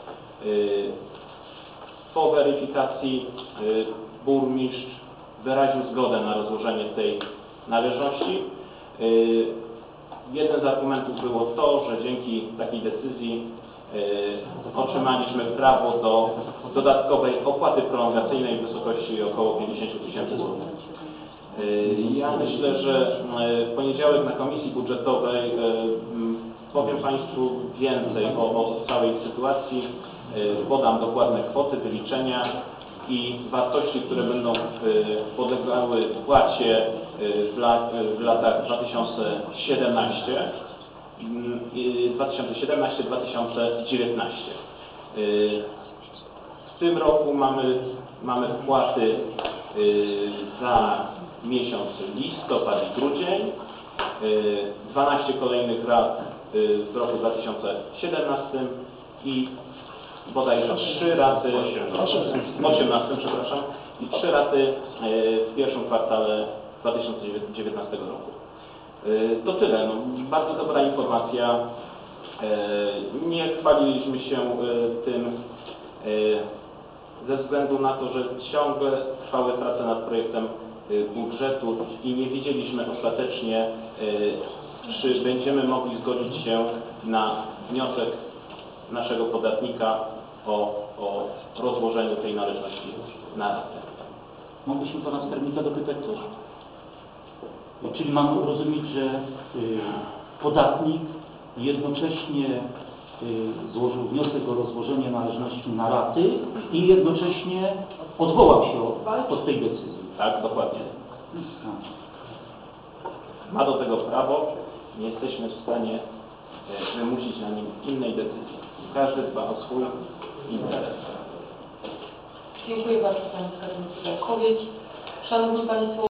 Po weryfikacji burmistrz wyraził zgodę na rozłożenie tej należności. Jeden z argumentów było to, że dzięki takiej decyzji otrzymaliśmy prawo do dodatkowej opłaty prolongacyjnej w wysokości około pięćdziesiąt tysięcy złotych. Ja myślę, że w poniedziałek na Komisji Budżetowej powiem Państwu więcej o, o całej sytuacji. Podam dokładne kwoty, wyliczenia i wartości, które będą podlegały wpłacie w, lat, w latach dwa tysiące siedemnastym dwa tysiące dziewiętnastym. W tym roku mamy, mamy wpłaty za miesiąc listopad i grudzień, dwanaście kolejnych rat w roku dwa tysiące siedemnastym i bodajże trzy raty, w osiemnastym, przepraszam, i trzy raty w pierwszym kwartale dwa tysiące dziewiętnastego roku. To tyle. No, bardzo dobra informacja. Nie chwaliliśmy się tym ze względu na to, że ciągle trwały prace nad projektem budżetu i nie wiedzieliśmy ostatecznie, czy będziemy mogli zgodzić się na wniosek naszego podatnika o, o rozłożeniu tej należności na ratę. Mogliśmy pana skarbnika dopytać coś? Czyli mam rozumieć, że y, podatnik jednocześnie y, złożył wniosek o rozłożenie należności na raty i jednocześnie odwołał się od, od tej decyzji. Tak, dokładnie. Ma do tego prawo, nie jesteśmy w stanie wymusić na nim innej decyzji. Każdy dba o swój interes. Dziękuję bardzo Panie Skarbniku za odpowiedź. Szanowni Państwo,